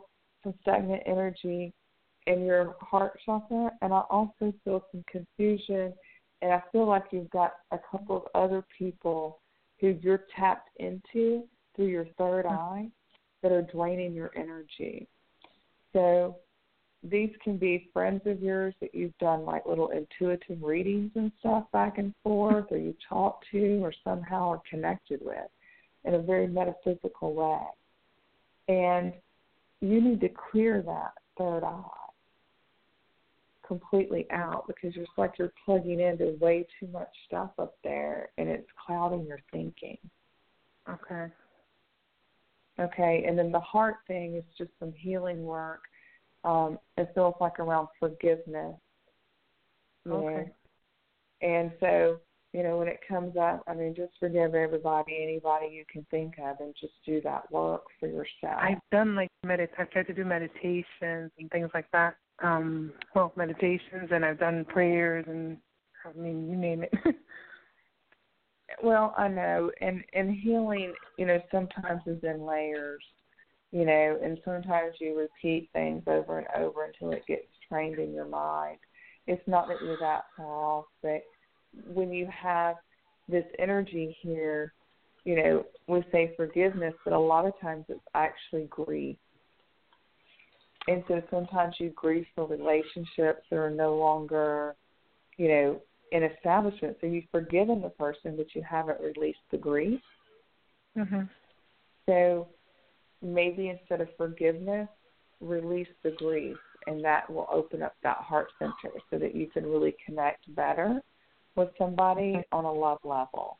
some stagnant energy in your heart chakra, and I also feel some confusion, and I feel like you've got a couple of other people who you're tapped into through your third eye that are draining your energy. So these can be friends of yours that you've done like little intuitive readings and stuff back and forth, or you talk to or somehow are connected with in a very metaphysical way. And you need to clear that third eye completely out, because it's like you're plugging into way too much stuff up there and it's clouding your thinking. Okay. Okay, and then the heart thing is just some healing work. It feels like around forgiveness. Okay. And so, when it comes up, just forgive everybody, anybody you can think of, and just do that work for yourself. I've done I've tried to do meditations and things like that. Meditations, and I've done prayers, and you name it. Well, I know, and healing, sometimes is in layers, and sometimes you repeat things over and over until it gets trained in your mind. It's not that you're that far off, but when you have this energy here, we say forgiveness, but a lot of times it's actually grief. And so sometimes you grieve for relationships that are no longer, in establishment. So you've forgiven the person, but you haven't released the grief. Mm-hmm. So maybe instead of forgiveness, release the grief, and that will open up that heart center so that you can really connect better with somebody on a love level.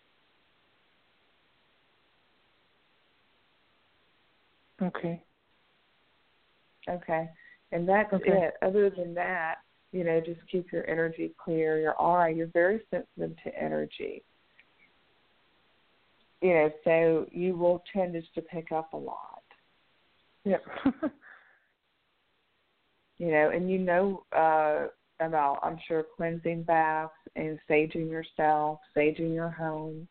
Okay. Okay. And that's it. Other than that, just keep your energy clear, your aura. You're very sensitive to energy. So you will tend just to pick up a lot. Yep. And about, I'm sure, cleansing baths and saging yourself, saging your home.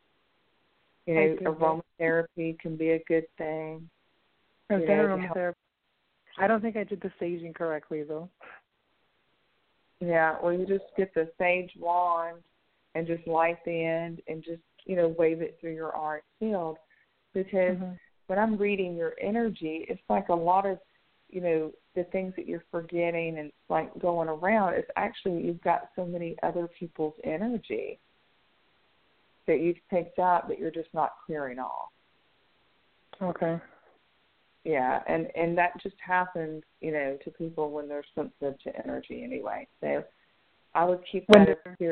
Aromatherapy can be a good thing. I've done aromatherapy. I don't think I did the saging correctly, though. Yeah, well, you just get the sage wand and just light the end and just, wave it through your auric field. Because when I'm reading your energy, it's like a lot of, the things that you're forgetting and like going around, it's actually you've got so many other people's energy that you've picked up that you're just not clearing off. Okay. Yeah, and that just happens, to people when they're sensitive to energy anyway. So I would keep that as clear.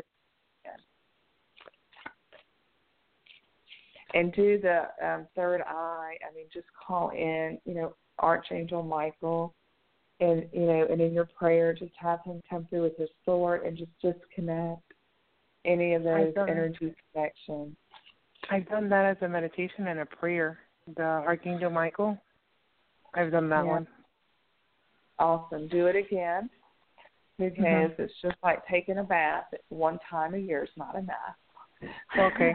And do the third eye. Just call in, Archangel Michael, and and in your prayer, just have him come through with his sword and just disconnect any of those energy connections. I've done that as a meditation and a prayer. The Archangel Michael. I've done that one. Awesome. Do it again, because it's just like taking a bath. One time a year is not enough. Okay.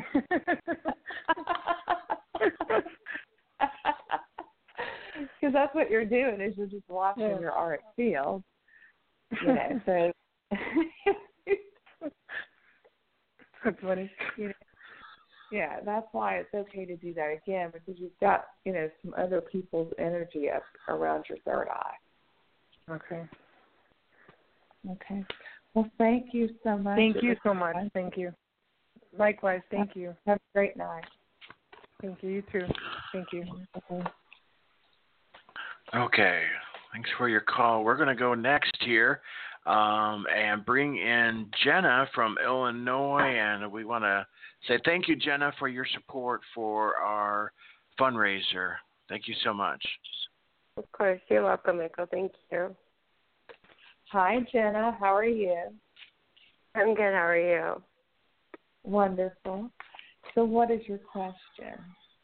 Because that's what you're doing, is you're just washing your auric field. So that's funny. Yeah, that's why it's okay to do that again, because you've got, some other people's energy up around your third eye. Okay. Okay. Well, thank you so much. Thank you so much. Thank you. Likewise. Thank you. Have a great night. Thank you. You too. Thank you. Okay. Thanks for your call. We're going to go next here and bring in Jenna from Illinois, and we want to say thank you, Jenna, for your support for our fundraiser. Thank you so much. Of course. You're welcome, Michael. Thank you. Hi, Jenna. How are you? I'm good. How are you? Wonderful. So what is your question?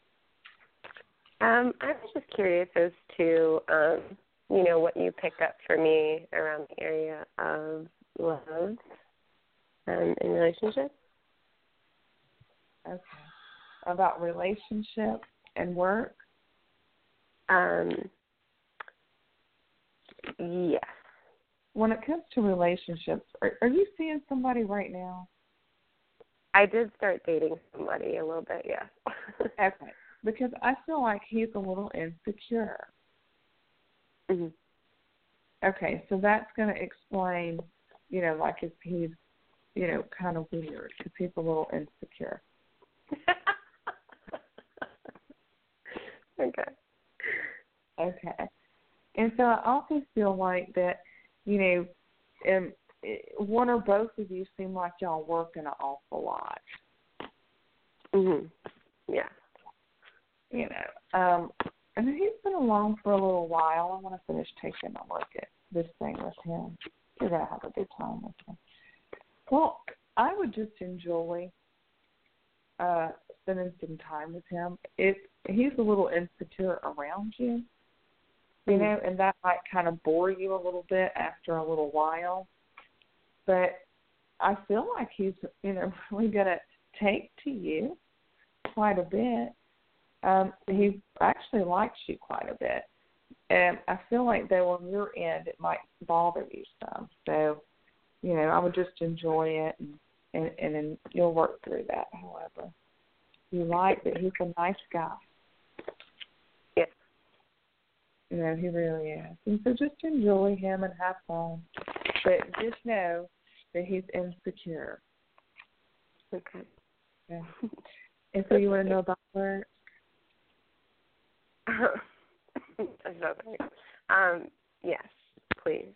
I was just curious as to, what you picked up for me around the area of love in relationships. Okay. About relationship and work? Yes. When it comes to relationships, are you seeing somebody right now? I did start dating somebody a little bit, yes. Okay. Because I feel like he's a little insecure. Mm-hmm. Okay, so that's going to explain, like if he's, kind of weird because he's a little insecure. Okay. Okay. And so I also feel like that, one or both of you seem like y'all working an awful lot. Mhm. Yeah. And he's been along for a little while. I want to finish taking a look at this thing with him. You're going to have a good time with him. Well, I would just enjoy spending some time with him. If he's a little insecure around you, and that might kind of bore you a little bit after a little while. But I feel like he's, really going to take to you quite a bit. He actually likes you quite a bit. And I feel like, though, on your end, it might bother you some. So, I would just enjoy it, and then you'll work through that, however. You like that he's a nice guy. Yes. He really is. And so just enjoy him and have fun. But just know that he's insecure. Okay. Yeah. And so you want to know about work? Yes, please.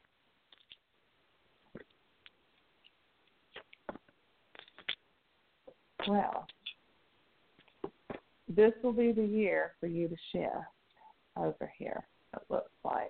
Well, this will be the year for you to shift over here, it looks like.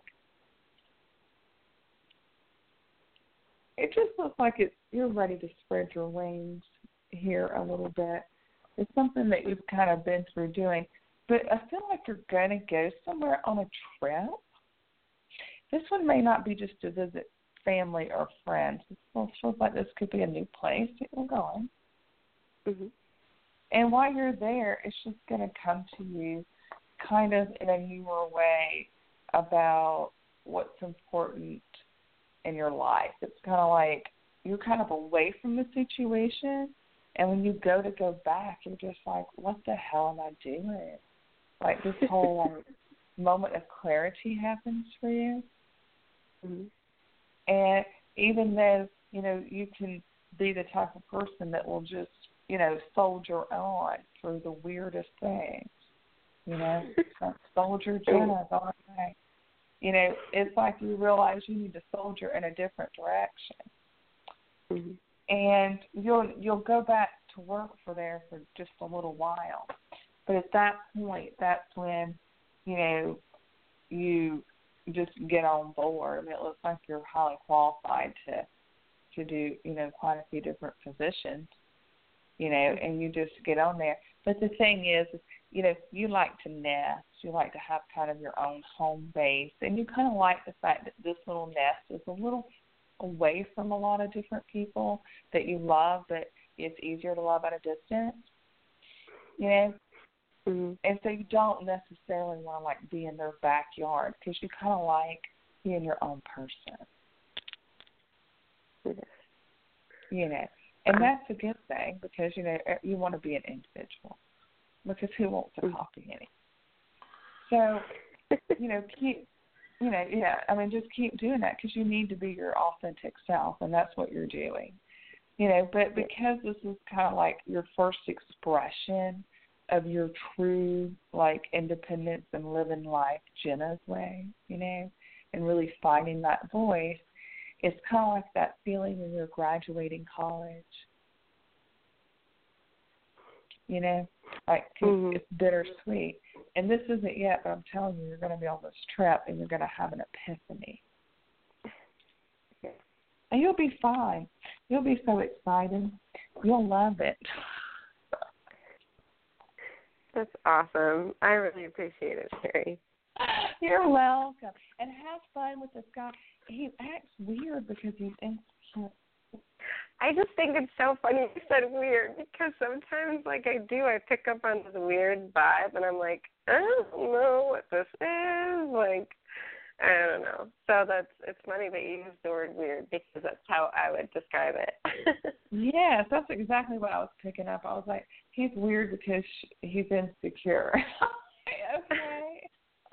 It just looks like you're ready to spread your wings here a little bit. It's something that you've kind of been through doing. But I feel like you're going to go somewhere on a trip. This one may not be just to visit family or friends. It feels like this could be a new place that you're going. Mm-hmm. And while you're there, it's just going to come to you kind of in a newer way about what's important in your life. It's kind of like you're kind of away from the situation, and when you go back, you're just like, what the hell am I doing? Like this whole moment of clarity happens for you. Mm-hmm. And even though, you can be the type of person that will just, soldier on through the weirdest things, soldier Jenna's all right. It's like you realize you need to soldier in a different direction. Mm-hmm. And you'll go back to work for just a little while. But at that point, that's when, you just get on board. I mean, it looks like you're highly qualified to do, quite a few different positions, and you just get on there. But the thing is, you like to nest. You like to have kind of your own home base. And you kind of like the fact that this little nest is a little away from a lot of different people that you love, but it's easier to love at a distance, Mm-hmm. And so you don't necessarily want to, be in their backyard because you kind of like being your own person. Yes. And that's a good thing because, you want to be an individual because who wants to copy any? So, keep, just keep doing that because you need to be your authentic self, and that's what you're doing. But because this is kind of like your first expression of your true, independence and living life Jenna's way, and really finding that voice, it's kind of like that feeling when you're graduating college. It's bittersweet. And this isn't yet, but I'm telling you, you're going to be on this trip and you're going to have an epiphany. And you'll be fine. You'll be so excited. You'll love it. That's awesome. I really appreciate it, Sherry. You're welcome. And have fun with this guy. He acts weird because he's insecure. I just think it's so funny you said weird because sometimes, I pick up on this weird vibe and I'm like, I don't know what this is. I don't know. So it's funny that you used the word weird because that's how I would describe it. Yes, that's exactly what I was picking up. I was like, he's weird because he's insecure. Okay.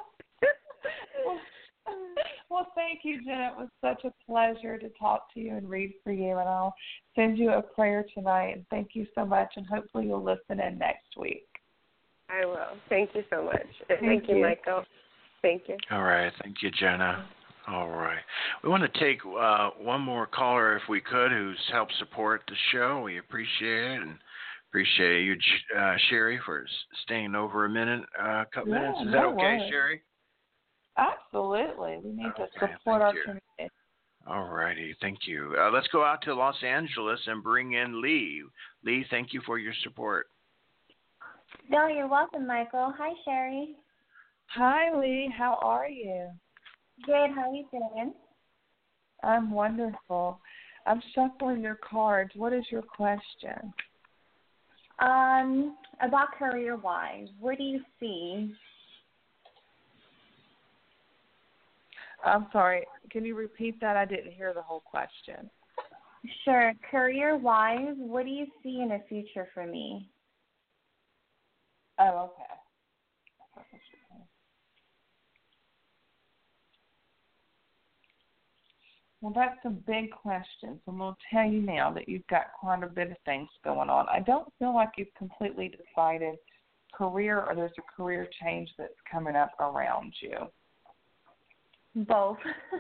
Well, thank you, Jenna. It was such a pleasure to talk to you and read for you, and I'll send you a prayer tonight. And thank you so much, and hopefully you'll listen in next week. I will. Thank you so much. And thank you, Michael. Thank you. All right. Thank you, Jenna. All right. We want to take one more caller, if we could, who's helped support the show. We appreciate it, and appreciate you, Sherry, for staying over a couple minutes. Is that okay, Sherry? Absolutely. We need to support our community. All righty. Thank you. Let's go out to Los Angeles and bring in Lee. Lee, thank you for your support. No, you're welcome, Michael. Hi, Sherry. Hi, Lee. How are you? Good. How are you doing? I'm wonderful. I'm shuffling your cards. What is your question? About career-wise, what do you see? I'm sorry. Can you repeat that? I didn't hear the whole question. Sure. Career-wise, what do you see in the future for me? Oh, okay. Well, that's some big questions. I'm going to tell you now that you've got quite a bit of things going on. I don't feel like you've completely decided career or there's a career change that's coming up around you. Both.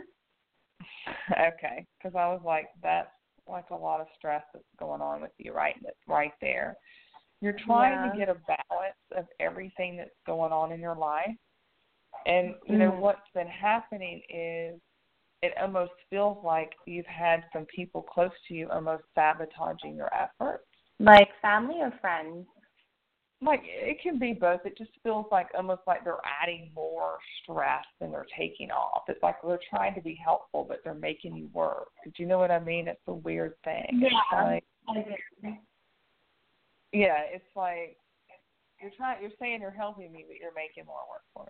Okay, because I was like, that's like a lot of stress that's going on with you right there. You're trying to get a balance of everything that's going on in your life. And, you know, what's been happening is it almost feels like you've had some people close to you almost sabotaging your efforts. Like family or friends? Like, it can be both. It just feels like almost like they're adding more stress than they're taking off. It's like they're trying to be helpful, but they're making you work. Do you know what I mean? It's a weird thing. Yeah, it's like, I agree. Yeah, it's like you're saying you're helping me, but you're making more work for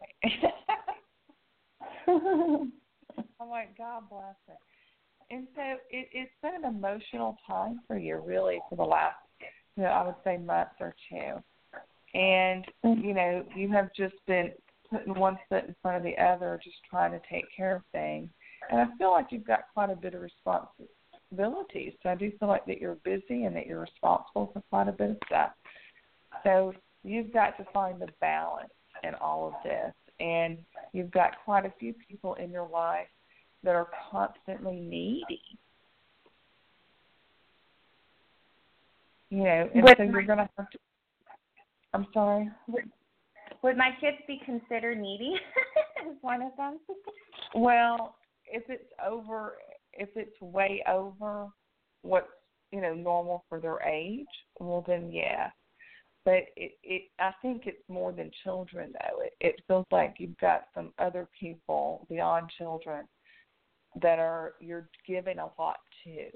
me. I'm like, God bless her. And so it's been an emotional time for you, really, for the last, I would say, month or two. And, you have just been putting one foot in front of the other, just trying to take care of things. And I feel like you've got quite a bit of responsibilities. So I do feel like that you're busy and that you're responsible for quite a bit of stuff. So you've got to find the balance in all of this. And you've got quite a few people in your life that are constantly needy. And so you're going to have to. I'm sorry? Would my kids be considered needy? Is one of them? Well, if it's way over what's, normal for their age, well, then yeah. But I think it's more than children, though. It feels like you've got some other people beyond children that you're giving a lot to.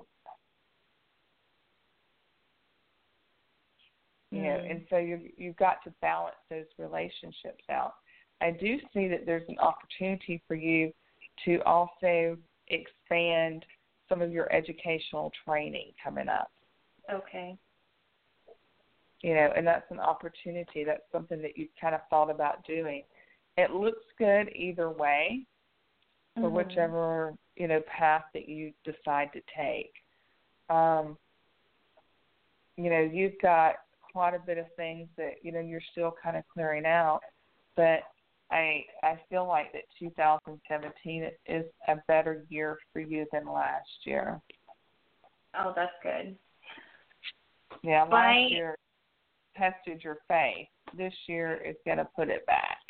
And so you've got to balance those relationships out. I do see that there's an opportunity for you to also expand some of your educational training coming up. Okay. And that's an opportunity. That's something that you've kind of thought about doing. It looks good either way for whichever, path that you decide to take. You've got quite a bit of things that, you're still kind of clearing out. But I feel like that 2017 is a better year for you than last year. Oh, that's good. Yeah, last year tested your faith. This year is going to put it back.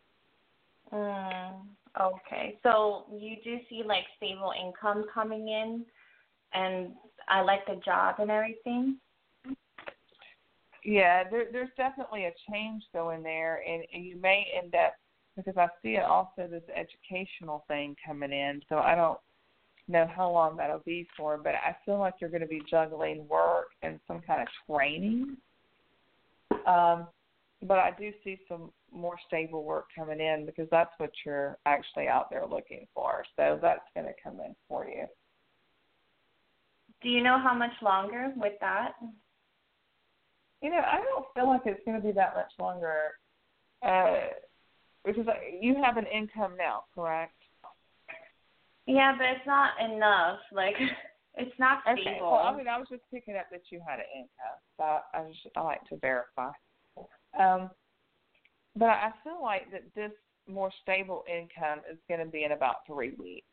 Okay. So you do see, like, stable income coming in, and I like the job and everything? Yeah, there's definitely a change going there, and you may end up, because I see it also this educational thing coming in, so I don't know how long that'll be for, but I feel like you're going to be juggling work and some kind of training. but I do see some more stable work coming in because that's what you're actually out there looking for. So that's going to come in for you. Do you know how much longer with that? You know, I don't feel like it's going to be that much longer because you have an income now, correct? Yeah, but it's not enough. Like, it's not stable. Okay. Well, I mean, I was just picking up that you had an income, so I like to verify. But I feel like that this more stable income is going to be in about 3 weeks.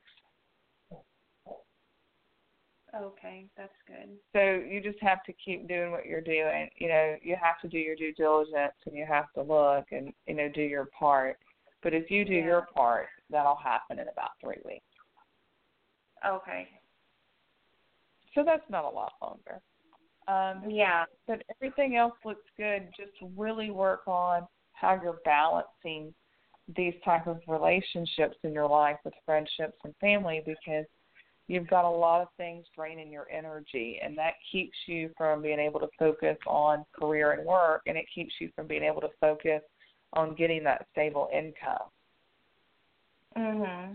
Okay, that's good. So you just have to keep doing what you're doing. You know, you have to do your due diligence and you have to look and, you know, do your part. But if you do your part, that'll happen in about 3 weeks. Okay. So that's not a lot longer. Yeah. But everything else looks good. Just really work on how you're balancing these type of relationships in your life with friendships and family, because you've got a lot of things draining your energy, and that keeps you from being able to focus on career and work, and it keeps you from being able to focus on getting that stable income. Mhm.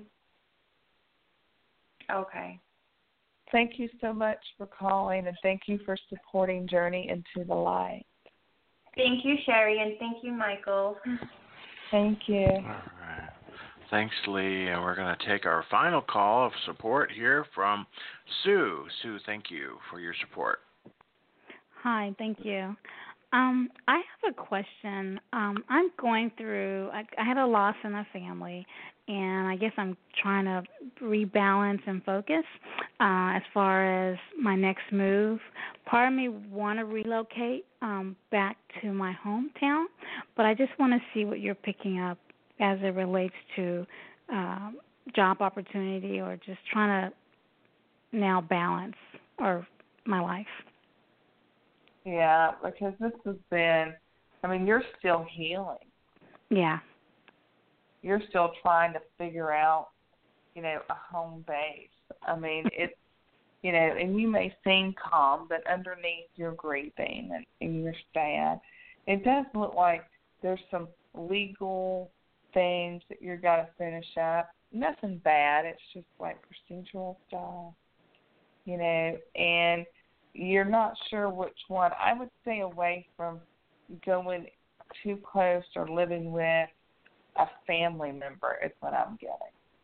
Okay. Thank you so much for calling, and thank you for supporting Journey into the Light. Thank you, Sherry, and thank you, Michael. Thank you. All right. Thanks, Lee. And we're going to take our final call of support here from Sue. Sue, thank you for your support. Hi, thank you. I have a question. I'm going through, I had a loss in a family, and I guess I'm trying to rebalance and focus as far as my next move. Part of me want to relocate back to my hometown, but I just want to see what you're picking up as it relates to job opportunity or just trying to now balance or my life. Yeah, because this has been, I mean, you're still healing. Yeah. You're still trying to figure out, you know, a home base. I mean, it's, you know, and you may seem calm, but underneath you're grieving and you're sad. It does look like there's some legal things that you've got to finish up. Nothing bad. It's just like procedural stuff, you know, and you're not sure which one. I would stay away from going too close or living with a family member is what I'm getting.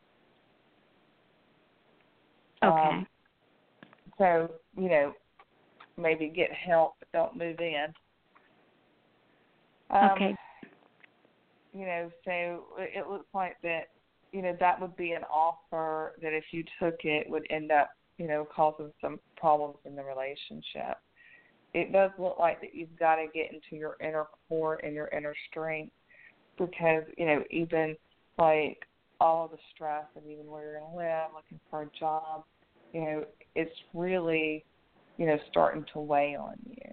Okay. So, you know, maybe get help, but don't move in. Okay. You know, so it looks like that, you know, that would be an offer that if you took it would end up, you know, causing some problems in the relationship. It does look like that you've got to get into your inner core and your inner strength because, you know, even like all of the stress of even where you're going to live, looking for a job, you know, it's really, you know, starting to weigh on you.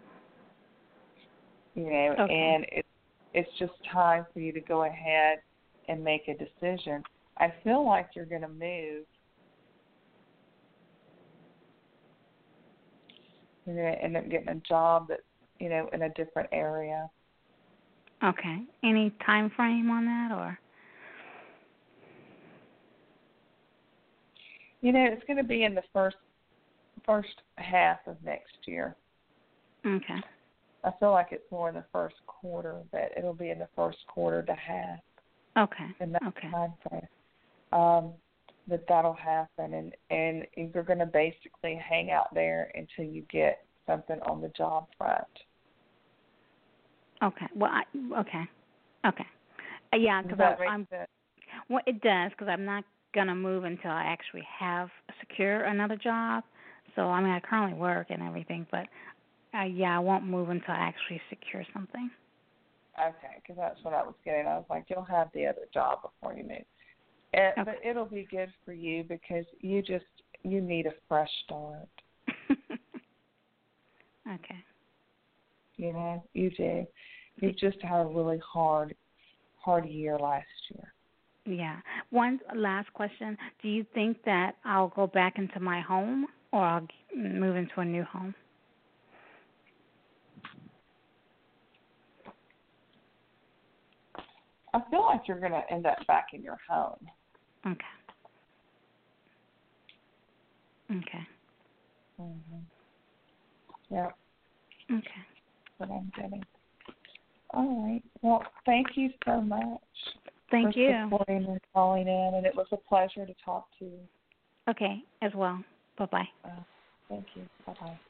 You know, okay. And it's just time for you to go ahead and make a decision. I feel like you're going to move. You're going to end up getting a job that's, you know, in a different area. Okay. Any time frame on that, or? You know, it's going to be in the first half of next year. Okay. I feel like it's more in the first quarter, but it'll be in the first quarter to half. Okay. In that okay. time frame. That'll happen, and you're going to basically hang out there until you get something on the job front. Okay. Well, okay. Yeah, because I'm. Well, it does because I'm not gonna move until I actually have secure another job. So I mean, I currently work and everything, but yeah, I won't move until I actually secure something. Okay, because that's what I was getting. I was like, you'll have the other job before you move. Okay. But it'll be good for you because you need a fresh start. Okay. You know, you do. You just had a really hard year last year. Yeah. One last question. Do you think that I'll go back into my home or I'll move into a new home? I feel like you're going to end up back in your home. Okay. Okay. Mhm. Yeah. Okay. That's what I'm getting. All right. Well, thank you so much. Thank for you. supporting and calling in, and it was a pleasure to talk to you. Okay, as well. Bye-bye. Thank you. Bye-bye.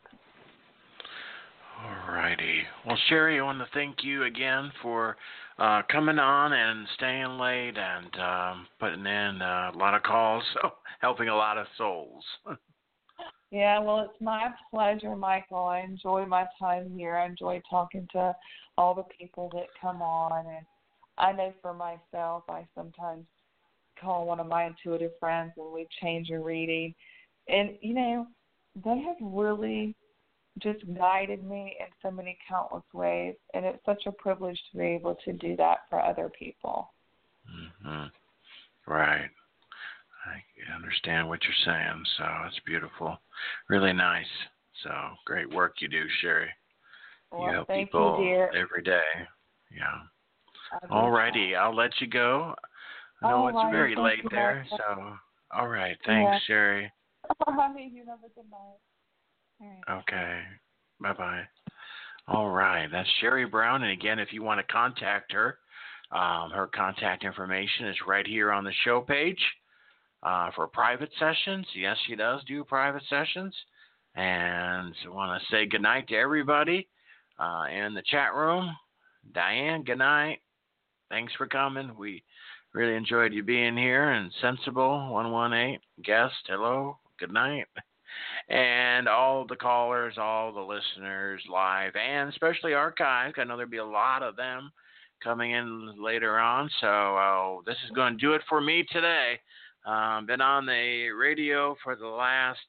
All righty. Well, Sherry, I want to thank you again for coming on and staying late and putting in a lot of calls, so helping a lot of souls. Yeah, well, it's my pleasure, Michael. I enjoy my time here. I enjoy talking to all the people that come on, and I know for myself, I sometimes call one of my intuitive friends and we change a reading. And, you know, they have really just guided me in so many countless ways, and it's such a privilege to be able to do that for other people. Mm-hmm. Right. I understand what you're saying, so it's beautiful. Really nice. So great work you do, Sherry. Well, you help thank people you, dear. every day. Yeah. All righty. I'll let you go. I know it's very late there, so all right. Thanks, Sherry. All right. You have a good night. All right. Okay. Bye-bye. All right. That's Sherry Brown. And again, if you want to contact her, her contact information is right here on the show page for private sessions. Yes, she does do private sessions. And so I want to say goodnight to everybody in the chat room. Diane, good night. Thanks for coming. We really enjoyed you being here. And Sensible 118 guest, hello, good night. And all the callers, all the listeners live, and especially archived. I know there'll be a lot of them coming in later on. So this is going to do it for me today. Been on the radio for the last,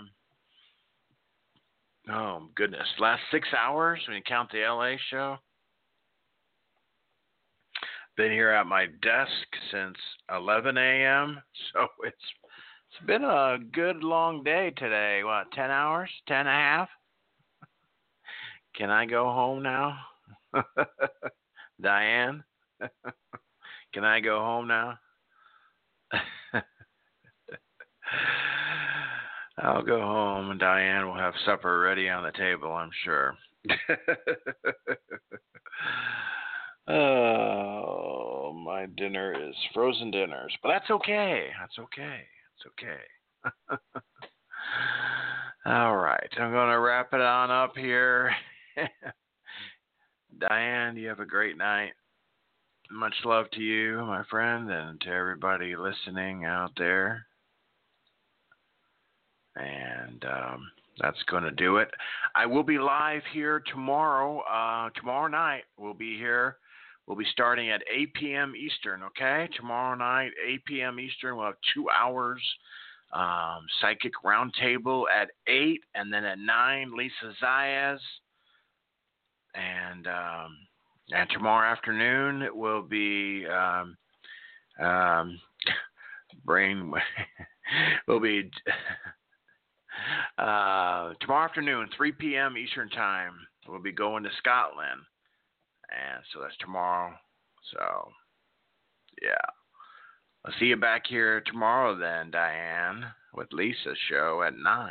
last 6 hours when you count the LA show. Been here at my desk since 11 a.m. So it's been a good long day today. What, 10 hours? 10 and a half? Can I go home now? Diane? Can I go home now? I'll go home and Diane will have supper ready on the table, I'm sure. Oh, my dinner is frozen dinners, but that's okay. That's okay. It's okay. All right, I'm going to wrap it on up here. Diane, you have a great night. Much love to you, my friend, and to everybody listening out there. And that's going to do it. I will be live here tomorrow. Tomorrow night, we'll be here. We'll be starting at 8 p.m. Eastern, okay? Tomorrow night, 8 p.m. Eastern, we'll have 2 hours. Psychic Roundtable at 8, and then at 9, Lisa Zayas. And tomorrow afternoon it will be tomorrow afternoon, 3 p.m. Eastern Time. We'll be going to Scotland. And so that's tomorrow. So, yeah. I'll see you back here tomorrow then, Diane, with Lisa's show at 9.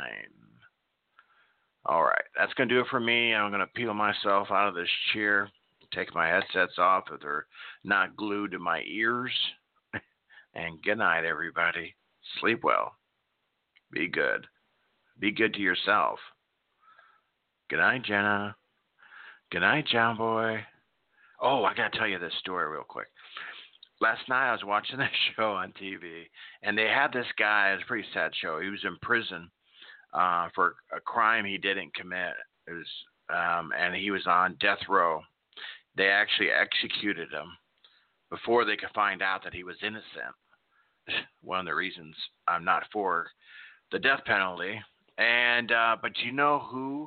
All right. That's going to do it for me. I'm going to peel myself out of this chair, take my headsets off if they're not glued to my ears. And good night, everybody. Sleep well. Be good. Be good to yourself. Good night, Jenna. Good night, John Boy. Oh, I got to tell you this story real quick. Last night I was watching this show on TV, and they had this guy. It was a pretty sad show. He was in prison for a crime he didn't commit. It was, and he was on death row. They actually executed him before they could find out that he was innocent. One of the reasons I'm not for the death penalty. And but do you know who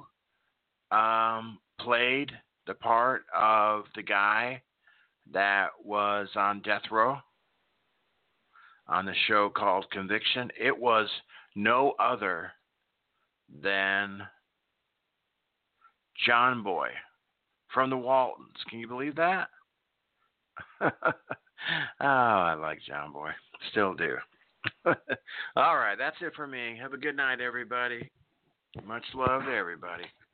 played the part of the guy that was on death row on the show called Conviction? It was no other than John Boy from the Waltons. Can you believe that? Oh, I like John Boy. Still do. All right, that's it for me. Have a good night, everybody. Much love to everybody.